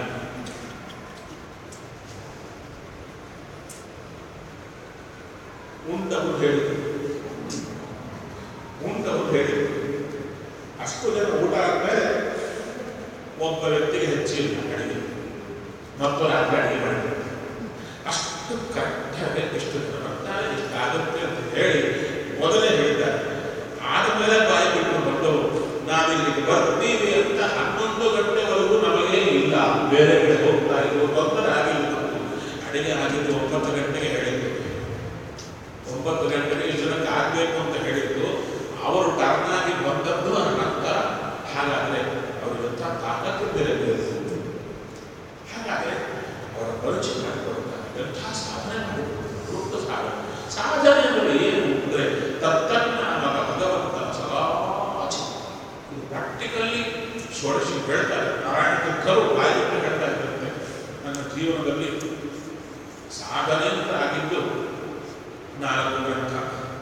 ಉಂಟವರು ಹೇಳಿದ್ರು ಅಷ್ಟು ಜನ ಊಟ ಆದ್ಮೇಲೆ ಒಬ್ಬ ವ್ಯಕ್ತಿಗೆ ಹೆಚ್ಚಿಲ್ಲ ಅಡಿಗೆ, ಮತ್ತು ರಾತ್ರಿ ಅಡಿಗೆ ಮಾಡಿದ್ರು. ಅಷ್ಟು ಕರೆಕ್ಟಾಗಿ ಎಷ್ಟು ಜನ ಬರ್ತಾರೆ, ಇಷ್ಟು ಆಗುತ್ತೆ ಅಂತ ಹೇಳಿ ಮೊದಲೇ ಹೇಳಿದ್ದಾರೆ. ಆದಮೇಲೆ ಬಾಯಿ ಬಿಟ್ಟು ಬಂದವರು ನಾವಿಲ್ಲಿಗೆ ಬರ್ತೀವಿ ಅಂತ 11 ಗಂಟೆವರೆಗೂ ನಮಗೆ ಇಲ್ಲ, ಬೇರೆ ಕಡೆ ಹೋಗ್ತಾ ಇದ್ರು, ತೊಂದರೆ ಆಗಿಲ್ಲ. ಅಡಿಗೆ ಆಗಿದ್ದು 9 ಗಂಟೆಗೆ ಹೇಳಿದ್ದು. 9 ಗಂಟೆಗೆ ಈ ಜನಕ್ಕೆ ಆಗಬೇಕು ಅಂತ ಹೇಳಿದ್ದು. ಅವರು ಟರ್ನ್ ಆಗಿ ಬಂದದ್ದು ನಂತರ. ಹಾಗಾದರೆ ಅವರು ಎಂಥ ತಾಕತ್ತಿದ್ದರೆ ಹಾಗಾದರೆ ಅವರ ಪರಿಚಯ ಮಾಡಿಕೊಡ್ತಾರೆ. ಎಂಥ ಸಾಧನೆ ಮಾಡಿಕೊಡ್ತಾರೆ. ಸಾಧನೆ ಅಂದರೆ ಏನು ಅಂದರೆ ತತ್ತಜ್ಞಾನದ ಭಗವಂತ ಸದಾ ಪ್ರಾಕ್ಟಿಕಲ್ಲಿ ಷೋಡಶಿ ಹೇಳ್ತಾರೆ. ನಾರಾಯಣ ತೀರ್ಥರು ಬಾಯಿಟ್ಟು ಹೇಳ್ತಾ ಇರುತ್ತೆ, ನನ್ನ ಜೀವನದಲ್ಲಿ ಸಾಧನೆ ಅಂತ ಆಗಿದ್ದು 4 ಗ್ರಂಥ: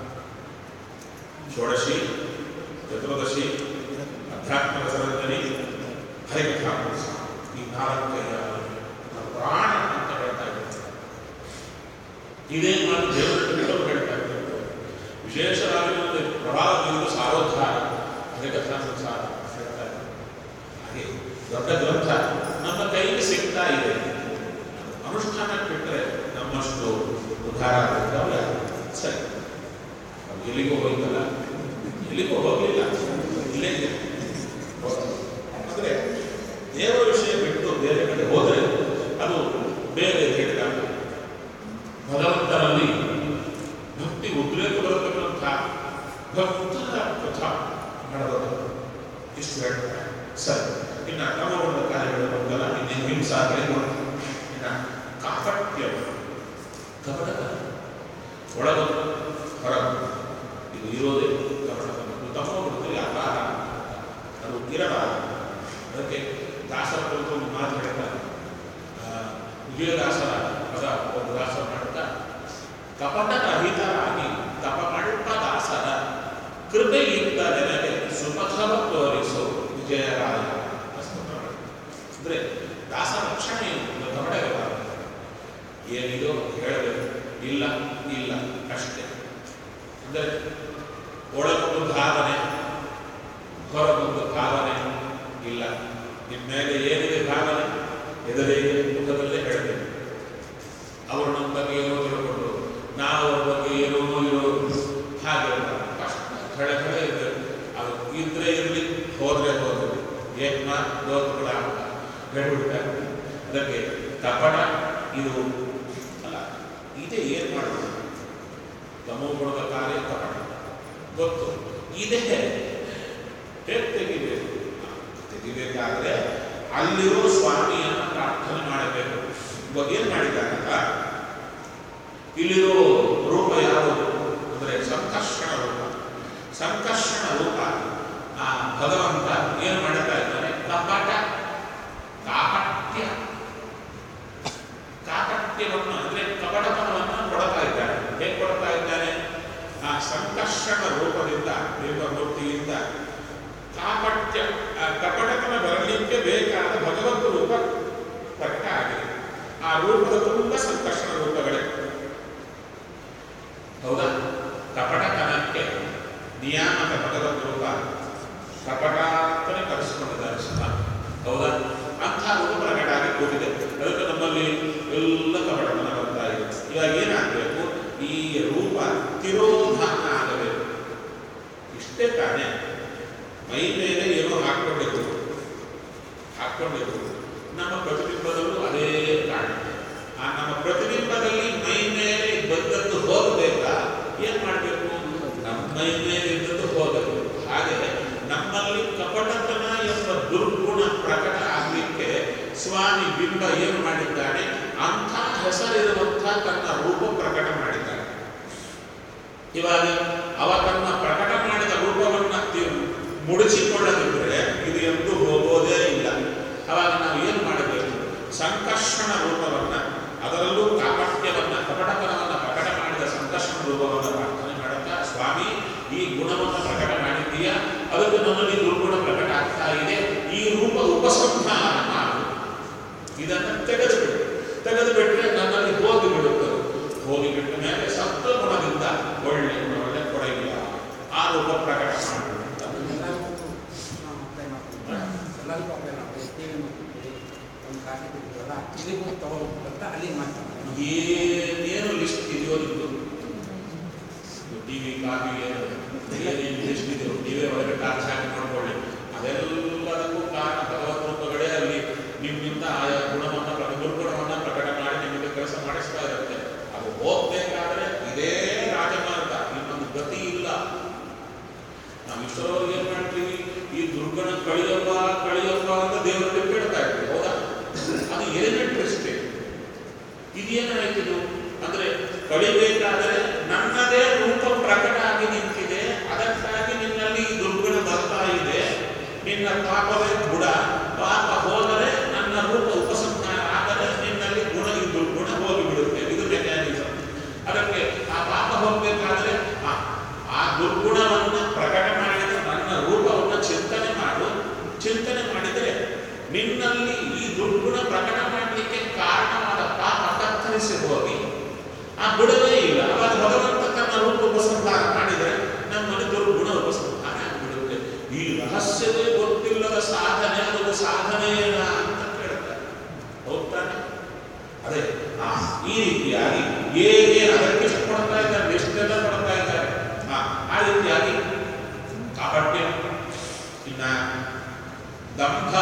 ಷೋಡಶಿ, ಚತುರ್ದಶಿ, ಅಧ್ಯಾತ್ಮ ರಸರಂಜನಿ, ಹರಿಕಥಾಮೃತ. ಈ 4 ಪ್ರಾಣ ಅಂತ ಹೇಳ್ತಾ ಇದ್ದಾರೆ. ಇದೇ ಮಾತು ದೇವರು ಹೇಳ್ತಾ ಇದ್ದಾರೆ. ವಿಶೇಷವಾಗಿ ಪ್ರಭಾವ ಬೀರುವ ಸಾರೋದ್ಧಾರ ಹರಿಕಥಾಮೃತ ಹೇಳ್ತಾ ಇದ್ದಾರೆ. ಹಾಗೆ ದೊಡ್ಡ ಗ್ರಂಥ ನಮ್ಮ ಕೈಗೆ ಸಿಗ್ತಾ ಇದೆ. ಅನುಷ್ಠಾನಕ್ಕೆ ಬಿಟ್ಟರೆ ನಮ್ಮಷ್ಟು ಉದ್ಧಾರ ಸರಿ. ಎಲ್ಲಿಗೂ ಹೋಯ್ತಲ್ಲ, ಎಲ್ಲಿಗೂ ಹೋಗಲಿಲ್ಲ, ಇಲ್ಲೇ ಇದೆ. ಅಂದರೆ ದೇವರ ವಿಷಯ ಬಿಟ್ಟು ಬೇರೆ ಕಡೆ ಹೋದರೆ ಅದು ಬೇರೆ ಹೇಳಿದಾಗ ಭಗವಂತನಲ್ಲಿ ಭಕ್ತಿ ಉದ್ರೇಕ ಬರತಕ್ಕಂಥ ಭಕ್ತರ ಕಥಾ ಮಾಡಬಹುದು. ಇಷ್ಟು ಹೇಳ್ತಾರೆ. ಸರಿ, ಇನ್ನು ಕ್ರಮಗೊಂಡ ಕಾರ್ಯಗಳು ಬಂದಲ್ಲ, ಇನ್ನೇನು ಹಿಂಸಾದ್ರೆ ಇನ್ನು ಕಾಪಟ್ಯ, ಕಪಟ, ಒಳಗೊಂದು ಹೊರಗೊಂದು, ಇದು ಇರೋದೇ ಕಪಟ. ತಮ್ಮ ವ್ಯಾಪಾರ ಅದು ಇರಬಾರದು. ಅದಕ್ಕೆ ದಾಸರ ಕುರಿತು ಒಂದು ಮಾತು ಹೇಳ್ತಾರೆ. ವಿಜಯದಾಸರ ಪದ ಒಂದು ದಾಸ ಮಾಡುತ್ತಾ, ಕಪಟ ರಹಿತರಾಗಿ ತಪ ಮಾಡುತ್ತಾ ದಾಸರ ಕೃಪೆಯಿಂದ ಜನಗೆ ಸುಪಥವ ತೋರಿಸು ವಿಜಯರಾಯ. ಅಂದರೆ ದಾಸ ರಕ್ಷಣೆ ಕಪಟ ಇರಬಾರದು. ಏನಿದೋ ಹೇಳಬೇಕು, ಇಲ್ಲ ಇಲ್ಲ ಅಷ್ಟೇ. ಅಂದರೆ ಒಳಗೊಂದು ಭಾವನೆ, ಹೊರಗೊಂದು ಭಾವನೆ ಇಲ್ಲ. ನಿಮ್ಮ ಮೇಲೆ ಏನಿದೆ ಭಾವನೆ ಎದುರಿಗೆ ಮುಖದಲ್ಲೇ ಹೇಳ್ತೇವೆ. ಅವರು ನಮ್ಮ ಬಗ್ಗೆ ಏನೋ ತಿಳ್ಕೊಂಡು ನಾವು ಅವ್ರ ಬಗ್ಗೆ ಏನೋ ಇರೋದು ಹಾಗೆ ಖಳೆ ಇರಬೇಕು. ಅದು ಇದ್ರೆ ಇರಲಿ, ಹೋದ್ರೆ ಹೋಗಲಿ, ಏಕ ದೋತ್ರ ಹೇಳ್ಬಿಡ್ತಾರೆ. ಅದಕ್ಕೆ ಕಪಟ ಇದು ಅಲ್ಲ. ಇದೇ ಏನು ಮಾಡೋದು? ತಮೋಗುಣದ ಕಾರ್ಯ ಕಪಟ ಗೊತ್ತು. ಇದೇ ಹೇಗೆ ತೆಗಿಬೇಕಾದ್ರೆ ಅಲ್ಲಿರೋ ಸ್ವಾಮಿಯನ್ನು ಪ್ರಾರ್ಥನೆ ಮಾಡಬೇಕು. ಇವಾಗ ಏನು ಮಾಡಿದಾಗ ಇಲ್ಲಿರೋ ರೂಪ ಯಾವುದು ಅಂದರೆ ಸಂಕರ್ಷಣ ರೂಪ. ಸಂಕರ್ಷಣ ರೂಪ ಆ ಭಗವಂತ ಏನು ಮಾಡ್ತಾ ಇದ್ದಾನೆ? ಕಪಟ ಕಾಪಟ್ಯವನ್ನು ಅಂದರೆ ಕಪಟತನವನ್ನು ಕೊಡ್ತಾ ಇದ್ದಾನೆ. ಹೇಗೆ ಕೊಡ್ತಾ ಇದ್ದಾನೆ? ಆ ಸಂಕರ್ಷಣ ರೂಪದಿಂದ, ಮೂರ್ತಿಯಿಂದ ಕಾಪಟ್ಯ ಕಪಟತನ ಬರಲಿಕ್ಕೆ ಬೇಕಾದ ಭಗವಂತ ರೂಪ ಪ್ರಕಟ ಆಗಿದೆ. ಆ ರೂಪದ ತುಂಬ ಸಂಕರ್ಷಣ ರೂಪಗಳೇ. ಹೌದಾ? ಕಪಟತನಕ್ಕೆ ನಿಯಾಮಕ ಭಗವಂತ ರೂಪ ಕಪಟಾಂತನೇ ಕರೆಸಿಕೊಂಡಿದ್ದಾರೆ ಸಹ. ಹೌದಾ? ಅಂಥ ರೂಪ ಪ್ರಕಟ ಆಗಿ ಕೂತಿದೆ. ಅದಕ್ಕೆ ನಮ್ಮಲ್ಲಿ ಎಲ್ಲ ಕಪಟತನ ಬರ್ತಾ ಇದೆ. ಇವಾಗ ಏನಾಗಬೇಕು? ಈ ರೂಪ ತಿರೋಧಾನ ಆಗಬೇಕು. ಇಷ್ಟೇ ತಾನೇ. ಮೈ ಮೇಲೆ ಏನೋ ಹಾಕ್ಕೊಂಡಿದ್ರು ನಮ್ಮ ಪ್ರತಿಬಿಂಬದಲ್ಲೂ ಅದೇ ಕಾಣುತ್ತೆ. ಆ ನಮ್ಮ ಪ್ರತಿಬಿಂಬದಲ್ಲಿ ಮೈ ಮೇಲೆ ಬಂದದ್ದು ಹೋಗಬೇಕಾ? ಏನ್ ಮಾಡಬೇಕು? ನಮ್ಮ ಮೈ ಮೇಲೆ ಇದ್ದದ್ದು ಹೋಗಬೇಕು. ಹಾಗೆ ನಮ್ಮಲ್ಲಿ ಕಪಟತನ ಎಂಬ ದುರ್ಗುಣ ಪ್ರಕಟ ಆಗಲಿಕ್ಕೆ ಸ್ವಾಮಿ ಬಿಂಬ ಏನು ಮಾಡಿದ್ದಾನೆ? ಅಂಥ ಹೆಸರಿರುವಂಥ ತನ್ನ ರೂಪ ಪ್ರಕಟ ಮಾಡಿದ್ದಾನೆ. ಇವಾಗ ಅವ ತನ್ನ ಪ್ರಕಟ ಮಾಡಿದ ರೂಪವನ್ನು ಮುಡಿಸಿಕೊಳ್ಳದಿದ್ದರೆ ಇದು ಎಂದೂ ಹೋಗೋದೇ ಇಲ್ಲ. ಅವಾಗ ನಾವು ಏನು ಮಾಡಬೇಕು? ಸಂಕರ್ಷಣ ರೂಪವನ್ನು, ಅದರಲ್ಲೂ ಕಾಪಟ್ಯವನ್ನು, ಕಪಟತನವನ್ನು ಪ್ರಕಟ ಮಾಡಿದ ಸಂಕರ್ಷಣ ರೂಪವನ್ನು ಪ್ರಾರ್ಥನೆ ಮಾಡುತ್ತಾ, ಸ್ವಾಮಿ ಈ ಗುಣವನ್ನು ಪ್ರಕಟ ಮಾಡಿದ್ದೀಯಾ, ಅದಕ್ಕೆ ನನ್ನಲ್ಲಿ ದುರ್ಗುಣ ಪ್ರಕಟ ಆಗ್ತಾ ಇದೆ, ಈ ರೂಪ ಉಪಸಂಹಾರ ಮಾಡು. ಇದನ್ನು ತೆಗೆದುಬಿಟ್ರೆ ನನ್ನಲ್ಲಿ ಹೋಗಿಬಿಡುತ್ತದೆ. ಹೋಗಿಬಿಟ್ಟ ಮೇಲೆ ಸಪ್ತ ಗುಣದಿಂದ ಒಳ್ಳೆ ಕೊಡಗಿಲ್ಲ ಆ ರೂಪ ಪ್ರಕಟ ಮಾಡು. ಎಲ್ಲರಿಗೂ ಅಪ್ಲೈ ಮಾಡ್ತೀವಿ. ಟಿವಿ ಮಾಡ್ತೀವಿ, ಒಂದು ಕಾಫಿ ಕುಡಿತೀವಲ್ಲ, ಇದಕ್ಕೂ ತಗೋಬೇಕಂತ ಅಲ್ಲಿ ಮಾಡ್ತಾರೆ. ಏನೇನು ಲಿಸ್ಟ್ ಇದೆಯೋ ನಿಮ್ಮದು ಟಿವಿ ಕಾಫಿಗೆ ಏನೇನು ಲಿಸ್ಟ್ ಇದೆಯೋ ಟಿವಿ ಒಳಗೆ ಟಾರ್ಚ್ ಹಾಕಿ ಮಾಡ್ಕೊಳ್ಳಿ. ಅದೆಲ್ಲದಕ್ಕೂ ಕಾರಣ ಭಗವತ್ ರೂಪಗಳೇ ಅಲ್ಲಿ ನಿಮ್ಮಿಂದ ಆಯಾ ಗುಣವನ್ನು ದುರ್ಗುಣವನ್ನು ಪ್ರಕಟ ಮಾಡಿ ನಿಮಗೆ ಕೆಲಸ ಮಾಡಿಸ್ತಾ ಇರುತ್ತೆ. ಅದು ಹೋಗ್ಬೇಕಾದ್ರೆ ಇದೇ ರಾಜಮಾರ್ಗ, ಇನ್ನೊಂದು ಗತಿ ಇಲ್ಲ. ನಾವು ಇಷ್ಟರವರೆಗೆ ಏನು ಮಾಡ್ತೀವಿ? ಈ ದುರ್ಗುಣ ಕಳಿಯಪ್ಪ ಅಂತ ದೇವರಲ್ಲಿ ಕೇಳ್ತಾ ಇರ್ತೀವಿ. ಹೌದಾ? ಅದು ಏನೇನು ಪ್ರಶ್ನೆ ಇದೇನಾಯ್ತಿದು ಅಂದರೆ ಕಳಿಬೇಕಾದರೆ ನನ್ನದೇ ರೂಪ ಪ್ರಕಟ ಆಗಿ ನಿಂತಿದೆ, ಅದಕ್ಕಾಗಿ ನಿನ್ನಲ್ಲಿ ಈ ದುರ್ಗುಣ ಬರ್ತಾ ಇದೆ. ನಿನ್ನ ಪಾಪವೇ ಗುಣ, ಪಾಪ ಹೋದರೆ ನನ್ನ ರೂಪ ಉಪಸಂಹಾರ ಆದರೆ ನಿನ್ನಲ್ಲಿ ಗುಣ ಈ ದುರ್ಗುಣ ಹೋಗಿಬಿಡುತ್ತೆ. ಇದು ಮೆಕ್ಯಾನಿಸಮ್. ಅದಕ್ಕೆ ಆ ಪಾಪ ಹೋಗಬೇಕಾದ್ರೆ ಆ ದುರ್ಗುಣವನ್ನು ಪ್ರಕಟ ಮಾಡಿದ ನನ್ನ ರೂಪವನ್ನು ಚಿಂತನೆ ಮಾಡಿದರೆ ನಿನ್ನಲ್ಲಿ ಈ ದುರ್ಗುಣ ಪ್ರಕಟ ಮಾಡಲಿಕ್ಕೆ ಕಾರಣವಾದ ಪಾಪ ಕತ್ತರಿಸಿ ಹೋಗಿ ಆ ಬಿಡವೇ ಇಲ್ಲ. ಅವಾಗ ಭಗವಂತ ತನ್ನ ರೂಪ ಉಪಸಂಹಾರ ಮಾಡಿದರೆ ನಮ್ಮಲ್ಲಿ ದುರ್ಗುಣ ಉಪಸಂಹಾರ ಆಗಿಬಿಡುತ್ತೆ. ಈ ರಹಸ್ಯವೇ ಗೊತ್ತಿಲ್ಲದ ಸಾಧನೆ ಅದೊಂದು ಸಾಧನೆಯೇನ ಅಂತ ಕೇಳ್ತಾರೆ. ಹೌದಾನೆ? ಅದೇ ಈ ರೀತಿಯಾಗಿ ಏನೇನು ಅದಕ್ಕೆ ಎಷ್ಟು ಕೊಡ್ತಾ ಇದ್ದಾರೆ, ಎಷ್ಟೆಲ್ಲ ಕೊಡ್ತಾ ಇದ್ದಾರೆ. ಆ ರೀತಿಯಾಗಿ ಕಾಪಟ್ಯ, ಇನ್ನ ದಂಭ,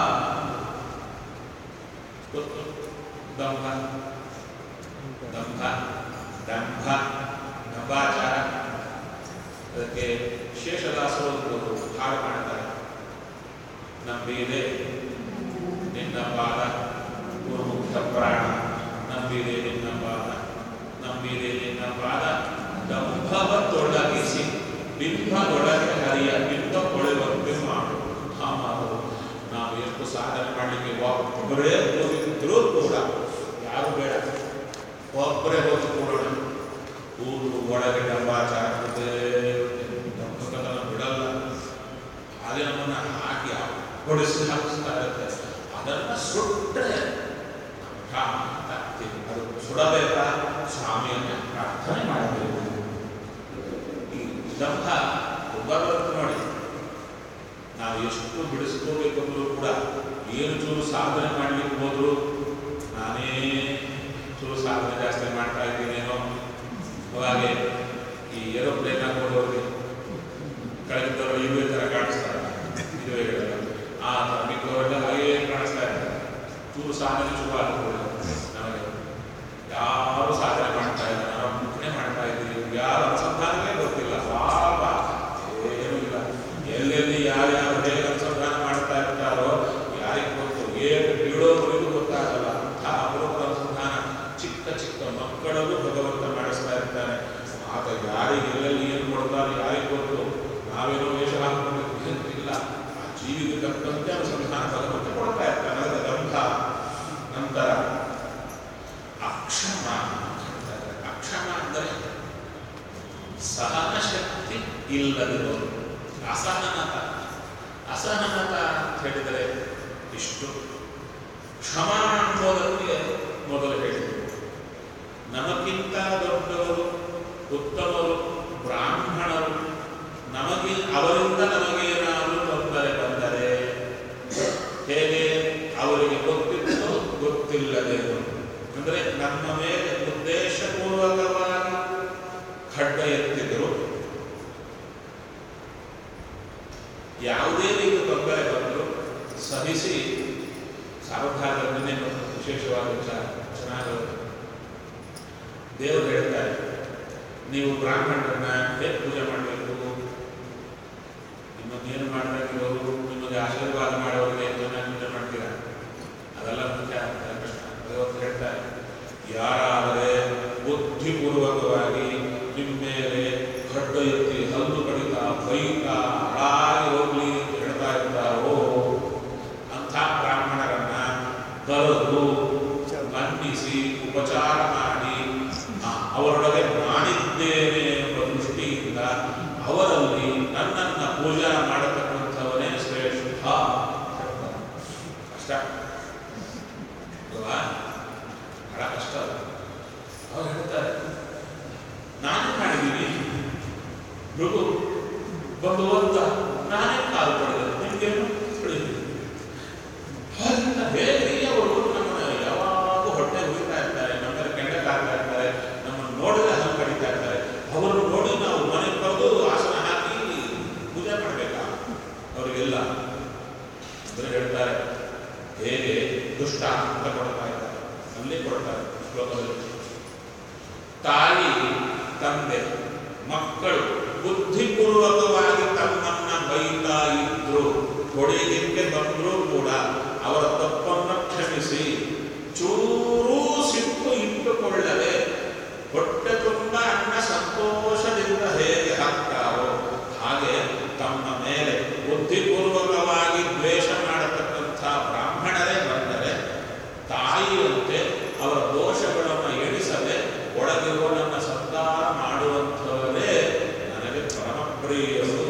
ಗೊತ್ತು ದಂಭ ದಂಭ ದಂಭ ದಂಭಾಚಾರ. ಅದಕ್ಕೆ ಶೇಷದಾಸರು ಹಾಡು ಮಾಡ್ತಾರೆ. ನಂಬಿದೆ ನಿನ್ನ ಪಾದ ಗುರುಮುಕ್ತ ಪ್ರಾಣ, ನಂಬಿದೆ ನಿನ್ನ ಪಾದ, ನಂಬಿದೆ ನಿನ್ನ ಪಾದ, ದಂಭವ ತೊಡಗಿಸಿ ಬಿಂಬದೊಳಗೆ ಹರಿಯ ಬಿಂಬ ಕೊಳೆವಂತೆ ಮಾಡು. ನಾವು ಎಷ್ಟು ಸಾಧನೆ ಮಾಡಲಿಕ್ಕೆ ಒಬ್ಬರೇ ಹೋಗಿದ್ರೂ ಕೂಡ ಯಾರು ಬೇಡ, ಒಬ್ಬರೇ ಹೋಗಿ ಕೂಡೋಣ. ಊರು ಒಳಗೆ ಡಂಬಾಚಾರ ಬಿಡಲ್ಲ. ಹಾಗೆ ನಮ್ಮನ್ನು ಹಾಕಿ ಹೊಡಿಸಿ ಹಾಕಿಸ್ತಾ ಇರುತ್ತೆ. ಅದನ್ನು ಸುಟ್ಟರೆ ಅದು ಸುಡಬೇಕಾ? ಸ್ವಾಮಿಯನ್ನು ಪ್ರಾರ್ಥನೆ ಮಾಡಬೇಕು. ಈ ದಂಭ ತುಂಬ ಬರುತ್ತೆ ನೋಡಿ. ನಾವು ಎಷ್ಟು ಬಿಡಿಸ್ಕೋಬೇಕಂದ್ರೂ ಕೂಡ ಏನು ಚೂರು ಸಾಧನೆ ಮಾಡಲಿಕ್ಕೆ ಹೋದ್ರು ನಾನೇ ಚೂರು ಸಾಧನೆ ಜಾಸ್ತಿ ಮಾಡ್ತಾ ಇದ್ದೀನೇನೋ. ಅವಾಗೆ ಈ ಏರೋಪ್ಲೇನ್ ಹಾಕೋದವ್ರಿಗೆ ಕೆಳಗಿದ್ದವರು ಇರುವೆ ಥರ ಕಾಣಿಸ್ತಾರೆ, ಇರುವೆಗಳೆಲ್ಲ ಆ ಥರ ಮಿಕ್ಕವರೆಲ್ಲ ಹಾಗೇ ಕಾಣಿಸ್ತಾ ಇರ್ತಾರೆ. ಚೂರು ಸಾಧನೆ ಶುರು ಆಗಬಹುದು. ನಮಗೆ ಯಾರು ಸಾಧನೆ ಮಾಡ್ತಾ ಇಲ್ಲ, ನಾವು ಮುಖ್ಯನೇ ಮಾಡ್ತಾ ಇದ್ದೀವಿ, ಯಾರು ಅನುಸಂಧಾನವೇ ಗೊತ್ತಿಲ್ಲ, ಪಾಪ ಏನೂ ಇಲ್ಲ. ಎಲ್ಲೆಲ್ಲಿ ಯಾರ್ಯಾರು ಹೇಗೆ ಅನುಸಂಧಾನ ಮಾಡ್ತಾ ಇರ್ತಾರೋ ಯಾರಿಗೆ ಗೊತ್ತು, ಏನು ಬೀಳೋವರೆಗೂ ಗೊತ್ತಾಗಲ್ಲ. ಅಂಥ ಅಪರೂಪದ ಅನುಸಂಧಾನ ಚಿಕ್ಕ ಚಿಕ್ಕ ಮಕ್ಕಳಲ್ಲೂ ಭಗವಂತ ಮಾಡಿಸ್ತಾ ಇರ್ತಾನೆ. ಆತ ಯಾರಿಗೆ ಎಲ್ಲೆಲ್ಲಿ ಏನು ಕೊಡ್ತಾರೆ ಯಾರಿಗೆ ಗೊತ್ತು. ನಾವೇನೋ ವೇಷ ಹಾಕಿಕೊಂಡು ಇಲ್ಲ, ಆ ಜೀವಿಗೆ ತಕ್ಕಂತೆ ಅನುಸಂಧಾನ ಭಗವಂತ ಕೊಡ್ತಾ ಇರ್ತಾನೆ. ಅದರ ದಂಭ. ನಂತರ ಅಕ್ಷಮ. ಅಕ್ಷಮ ಅಂದರೆ ಸಹನ ಶಕ್ತಿ ಇಲ್ಲದಿರೋದು, ಅಸಹನತ. ಅಸಹನತ ಅಂತ ಹೇಳಿದರೆ ಇಷ್ಟು. ಕ್ಷಮ ಅನ್ನೋದಕ್ಕೆ ಮೊದಲು ಹೇಳಿದರು. ನಮಗಿಂತ ದೊಡ್ಡವರು, ಉತ್ತಮರು, ಬ್ರಾಹ್ಮಣರು, ಅವರಿಂದ ನಮಗೇನಾದರೂ ತೊಂದರೆ ಬಂದರೆ ಹೇಗೆ ಅವರಿಗೆ ಗೊತ್ತಿತ್ತು ಗೊತ್ತಿಲ್ಲದೇನು ಅಂದರೆ ನಮ್ಮ ಮೇಲೆ ಉದ್ದೇಶಪೂರ್ವಕವಾಗಿ ಖಡ್ಗ ಎತ್ತಿದ್ರು, ಯಾವುದೇ ರೀತಿ ತೊಂದರೆ ಬಂದರೂ ಸಹಿಸಿ ಸಾರ್ವಭಾಗವನ್ನೇ ವಿಶೇಷವಾದ ವಿಚಾರ ಚೆನ್ನಾಗಿರುತ್ತೆ. ದೇವರು ಹೇಳ್ತಾರೆ, ನೀವು ಬ್ರಾಹ್ಮಣರನ್ನ ಹೇಗೆ ಪೂಜೆ ಮಾಡಬೇಕು, ನಿಮಗೇನು ಮಾಡಬೇಕಿರೋರು, ನಿಮಗೆ ಆಶೀರ್ವಾದ ಮಾಡೋರಿಗೆ ಚೆನ್ನಾಗಿ ಪೂಜೆ ಮಾಡ್ತೀರಾ, ಅದೆಲ್ಲ ಮುಖ್ಯ ಕೃಷ್ಣ ಭಗವಂತ ಹೇಳ್ತಾರೆ. ಯಾರಾದರೆ ಬುದ್ಧಿಪೂರ್ವಕವಾಗಿ ನಿಮ್ಮ ಮೇಲೆ ಖಡ್ಗ ಎತ್ತಿ ಹಲ್ಲು ಕಡಿತಾ ಬೈತಾ ಹಾಳಾಗಿ ಹೋಗ್ಲಿ ಅಂತ ಹೇಳ್ತಾ ಇರ್ತಾರೋ ಅಂಥ ಬ್ರಾಹ್ಮಣರನ್ನ ಕರೆದು ಮನ್ನಿಸಿ ಉಪಚಾರ ಮಾಡಿ ಅವರೊಳಗೆ ನಾನಿದ್ದೇನೆ ಎಂಬ ದೃಷ್ಟಿಯಿಂದ ಅವರಲ್ಲಿ ನನ್ನನ್ನು ಪೂಜಾ ಮಾಡತಕ್ಕಂಥವನೇ ಶ್ರೇಷ್ಠ. ಕಷ್ಟ ಅಲ್ವಾ? ಬಹಳ ಕಷ್ಟ. ಅವ್ರು ಹೇಳ್ತಾರೆ, ನಾನೇ ಮಾಡಿದ್ದೀನಿ, ಮೃಗು ಬಂದು ಅಂತ ನಾನೇ ಕಾಲು ಪಡೆದ ನಿಮಗೇನು ಹೇಗೆ ಅವರು ನಮ್ಮನ್ನು ಯಾವಾಗೂ ಹೊಟ್ಟೆ ಹುಡುಕ್ತಾ ಇರ್ತಾರೆ, ನಮ್ಮಲ್ಲಿ ಕೆಂಡಕ್ಕೆ ಹಾಕ್ತಾ ಇರ್ತಾರೆ, ನಮ್ಮನ್ನು ನೋಡಿದ್ರೆ ಹಂಗೆ ಕಡಿತಾ ಇರ್ತಾರೆ. ಅವರು ನೋಡಿ ನಾವು ಮನೆ ಕರೆದು ಆಸನ ಹಾಕಿ ಪೂಜೆ ಮಾಡಬೇಕಾ ಅವರಿಗೆಲ್ಲ ಅಂದರೆ ಹೇಳ್ತಾರೆ. ಹೇಗೆ ದುಷ್ಟ ಅಂತ ಕೊಡ್ತಾ ಇದ್ದಾರೆ, ಅಲ್ಲೇ ಕೊಡ್ತಾರೆ ಶ್ಲೋಕದಲ್ಲಿ. ತಾಯಿ ತಂದೆ ಮಕ್ಕಳು ಬುದ್ಧಿಪೂರ್ವಕವಾಗಿ ತಮ್ಮನ್ನ ಬೈತಾ ಇದ್ರು, ಹೊಡೆಯಲಿಕ್ಕೆ ಬಂದರೂ ಕೂಡ ಅವರ ತಪ್ಪನ್ನು ಕ್ಷಮಿಸಿ ಚೂರೂ ಸಿಟ್ಟು ಇಟ್ಟುಕೊಳ್ಳದೆ ಹೊಟ್ಟೆ ತುಂಬ ಅನ್ನ ಸಂತೋಷದಿಂದ ಹೇಗೆ ಹಾಕ್ತಾರೋ ಹಾಗೆ ತಮ್ಮ ಮೇಲೆ ಬುದ್ಧಿಪೂರ್ವಕವಾಗಿ ದ್ವೇಷ ಮಾಡತಕ್ಕಂಥ ಬ್ರಾಹ್ಮಣರೇ ಬಂದರೆ ತಾಯಿಯಂತೆ ಅವರ ದೋಷಗಳನ್ನು ಎಣಿಸದೆ ಒಳಗಿರುವುದನ್ನು ಸಂತಾನ ಮಾಡುವಂಥವರೇ ನನಗೆ ಪರಮಪ್ರಿಯರು.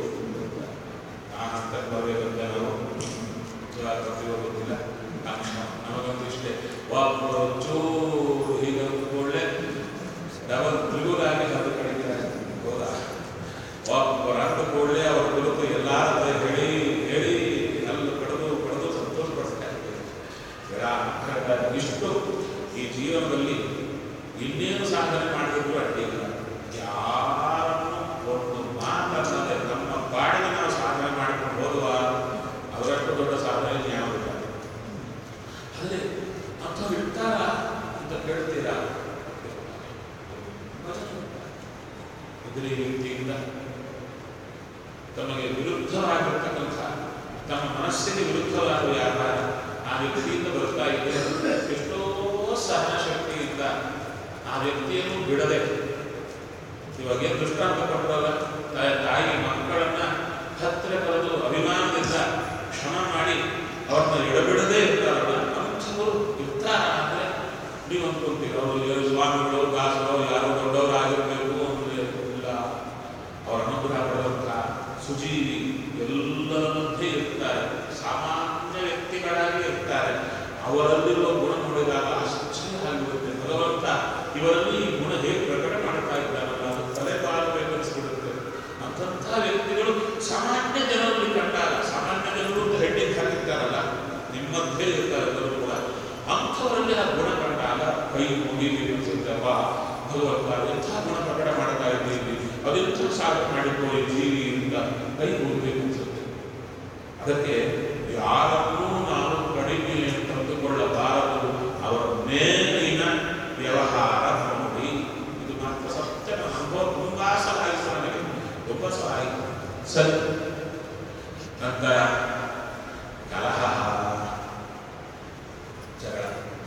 ನಾನಂತ ಬರಬೇಕಂತೆ ನಾವು ಗೊತ್ತಿಲ್ಲ. ನಮಗಂತೂ ಇಷ್ಟೇ, ಒಬ್ಬರು ಚೂರು ಹೀಗೆ ಕೂಡಲೇ ಡಬಲ್ ತ್ರಿಗುಲಾಗಿ ಅದು ಕಡಿತಾರೆ. ಹೌದಾ? ಒಬ್ಬರು ಅಂದ ಕೂಡಲೇ ಅವ್ರ ಕುರಿತು ಎಲ್ಲಾರ ಹೇಳಿ ಹೇಳಿ ಅಲ್ಲಿ ಕಡಿದು ಸಂತೋಷ ಪಡಿಸ್ತಾ ಇರ್ತೀವಿ. ಇಷ್ಟು ಈ ಜೀವನದಲ್ಲಿ ಇನ್ನೇನು ಸಾಧನೆ ಮಾಡಿದ್ರು ಅಡ್ಡಿಲ್ಲ. ಯಾರನ್ನು ಒಂದು ಮಾತಲ್ಲದೆ ನಮ್ಮ ಬಾಡಿಗೆ ನಾವು ಸಾಧನೆ ಮಾಡಿಕೊಂಡು ಹೋಗುವ ಅವರಷ್ಟು ದೊಡ್ಡ ಸಾಧನೆ ಯಾವುದಿಲ್ಲ. ಅಲ್ಲೇ ಅಂಥವ್ರು ಇರ್ತಾರ ಅಂತ ಕೇಳ್ತೀರಾ? ಎದುರಿ ರೀತಿಯಿಂದ ತಮಗೆ ವಿರುದ್ಧವಾಗಿರ್ತಕ್ಕಂಥ, ತಮ್ಮ ಮನಸ್ಸಿಗೆ ವಿರುದ್ಧವಾದ ವ್ಯಾಪಾರ ಆ ವ್ಯಕ್ತಿಯಿಂದ ಬರ್ತಾ ಇದೆ. ಎಷ್ಟೋ ಸಹನ ಶಕ್ತಿಯಿಂದ ಆ ವ್ಯಕ್ತಿಯನ್ನು ಬಿಡದೆ, ಇವಾಗೇನು ದೃಷ್ಟಾಂತ ಕೊಟ್ಟರಲ್ಲ, ತಾಯಿ ಮಕ್ಕಳನ್ನ ಹತ್ತಿರ ಕರೆದು ಅಭಿಮಾನದಿಂದ ಕ್ಷಮ ಮಾಡಿ ಅವ್ರನ್ನ ಎಡಬಿಡದೇ ಇರ್ತಾರಲ್ಲ, ಅಂಥವರು ಇರ್ತಾರ ಅಂದರೆ ನೀವು ಅಂದ್ಕೊಂತೀರ ಅವರು ಸ್ವಾಮಿಗಳು ದಾಸರು ಯಾರೋ ದೊಡ್ಡವರಾಗಿರ್ಬೇಕು ಅಂದ್ರೆ ಇಲ್ಲ. ಅವರ ಅನುಗ್ರಹ ಪಡೆದಂಥ ಸುಜೀವಿ ಎಲ್ಲರ ಮಧ್ಯೆ ಇರ್ತಾರೆ, ಸಾಮಾನ್ಯ ವ್ಯಕ್ತಿಗಳಾಗಿ ಇರ್ತಾರೆ. ಅವರಲ್ಲಿರುವ ಗುಣ ನೋಡಿದಾಗ ಆಶ್ಚರ್ಯ ಆಗಿರುತ್ತೆ. ಭಗವಂತ ಇವರಲ್ಲಿ ಈ ಗುಣ ಹೇಗೆ ಪ್ರಕಟ ಮಾಡ್ತಾ ಇದ್ದಾರಲ್ಲ, ಅದು ತಲೆ ಬಾರಬೇಕು ಗುಣ ಪ್ರಕಟ ಮಾಡ್ತಾ ಇದ್ದೀವಿ, ಅದೆಂತ ಸಾಧನೆ ಮಾಡಿಕೋ ಈ ಜೀವಿಯಿಂದ ಕೈ ಹೋಗಬೇಕು ಅನ್ಸುತ್ತೆ. ಅದಕ್ಕೆ ಯಾರನ್ನೂ ನಾವು ಕಡಿಮೆ ತಂದುಕೊಳ್ಳಬಾರದು. ಅವರ ಮೇಲಿನ ವ್ಯವಹಾರ ನೋಡಿ. ಇದು ಮಾತ್ರ ಸತ್ಯ ಅನುಭವ ತುಂಬಾ ಸಲ ಆಯಿತು, ನನಗೆ ತುಂಬ ಸಲ ಆಯಿತು. ಸರಿ, ನಂತರ ಕಲಹ, ಜಗಳ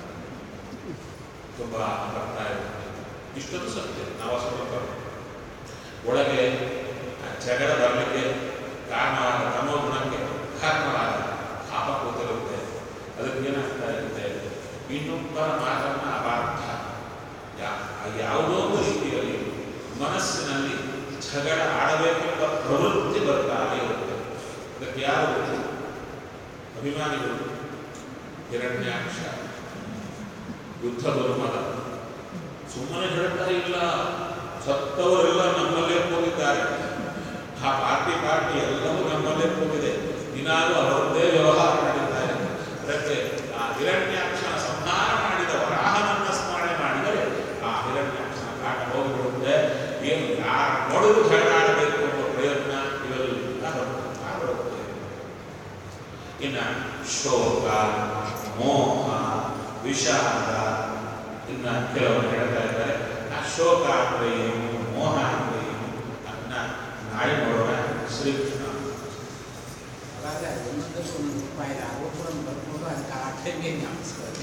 ತುಂಬ ಬರ್ತಾ ಇದೆ. ಇಷ್ಟೊಂದು ಸತ್ಯ ನಾವು ಸ್ವಲ್ಪ ಒಳಗೆ ಜಗಳ ಬರಲಿಕ್ಕೆ ಕಾರಣವಾದ ತಮೋಗುಣಕ್ಕೆ ಕಾರಣವಾದ ಪಾಪ ಕೂತಿರುತ್ತೆ. ಅದಕ್ಕೆ ಏನಾಗ್ತಾ ಇರುತ್ತೆ, ಇನ್ನೊಬ್ಬರ ಮಾತನ್ನ ಅಪಾರ್ಥ ಯಾವುದೋ ರೀತಿಯಲ್ಲಿ ಮನಸ್ಸಿನಲ್ಲಿ ಜಗಳ ಆಡಬೇಕೆಂಬ ಪ್ರವೃತ್ತಿ ಬರ್ತಾ ಇರುತ್ತೆ. ಅದಕ್ಕೆ ಯಾರು ಅಭಿಮಾನಿಗಳು? ಹಿರಣ್ಯಾಕ್ಷ ಯುದ್ಧ ಧರ್ಮದ ಸುಮ್ಮನೆ ಹೇಳ್ತಾ ಇಲ್ಲ. ಸತ್ತವರೆಲ್ಲ ನಮ್ಮಲ್ಲೇ ಕೂತಿದ್ದಾರೆ. ಆ ಪಾರ್ಟಿ ಎಲ್ಲವೂ ನಮ್ಮಲ್ಲೇ ಕೂತಿದೆ. ದಿನಾಲೂ ಅವರದ್ದೇ ವ್ಯವಹಾರ ಮಾಡಿದ್ದಾರೆ. ಅದಕ್ಕೆ ಆ ಹಿರಣ್ಯಾಕ್ಷನ ಸಂಹಾರ ಮಾಡಿದ ವರಾಹನನ್ನ ಸ್ಮರಣೆ ಮಾಡಿದರೆ ಆ ಹಿರಣ್ಯಾಕ್ಷನ ಕಾಟ ಹೋಗಿಬಿಡುತ್ತೆ. ಏನು ಯಾರು ನೋಡಿದ್ರು ಜಗಳಾಡಬೇಕು ಎಂಬ ಪ್ರಯತ್ನ ಇವೆಲ್ಲ ಬರುತ್ತೆ. ಇನ್ನು ಶೋಕ, ಮೋಹ, ವಿಷಾದ, ಇನ್ನು ಕೆಲವರು ಹೇಳ್ತಾ ಇದ್ದಾರೆ ಆ ಶೋಕ ಅಂದರೆ ಏನು, ಮೋಹ ಅಂದರೆ ಏನು, ಅದನ್ನ ನಾಳೆ ನೋಡೋಣ. ಶ್ರೀಕೃಷ್ಣ ಹಾಗಾದ್ರೆ ಒಂದೊಂದಕ್ಕೆ ಒಂದೊಂದು ರೂಪಾಯಿ ಆರೋಪಗಳನ್ನು ಬರ್ಬೋದು. ಅದಕ್ಕೆ ಆ ಟೈಮ್ಗೆ ಜ್ಞಾಪಿಸ್ಕೊಳ್ಳಿ.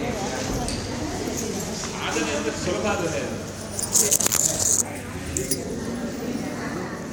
ಸಾಧನೆ ಅಂದರೆ ಸುಲಭ ಆಗುತ್ತೆ.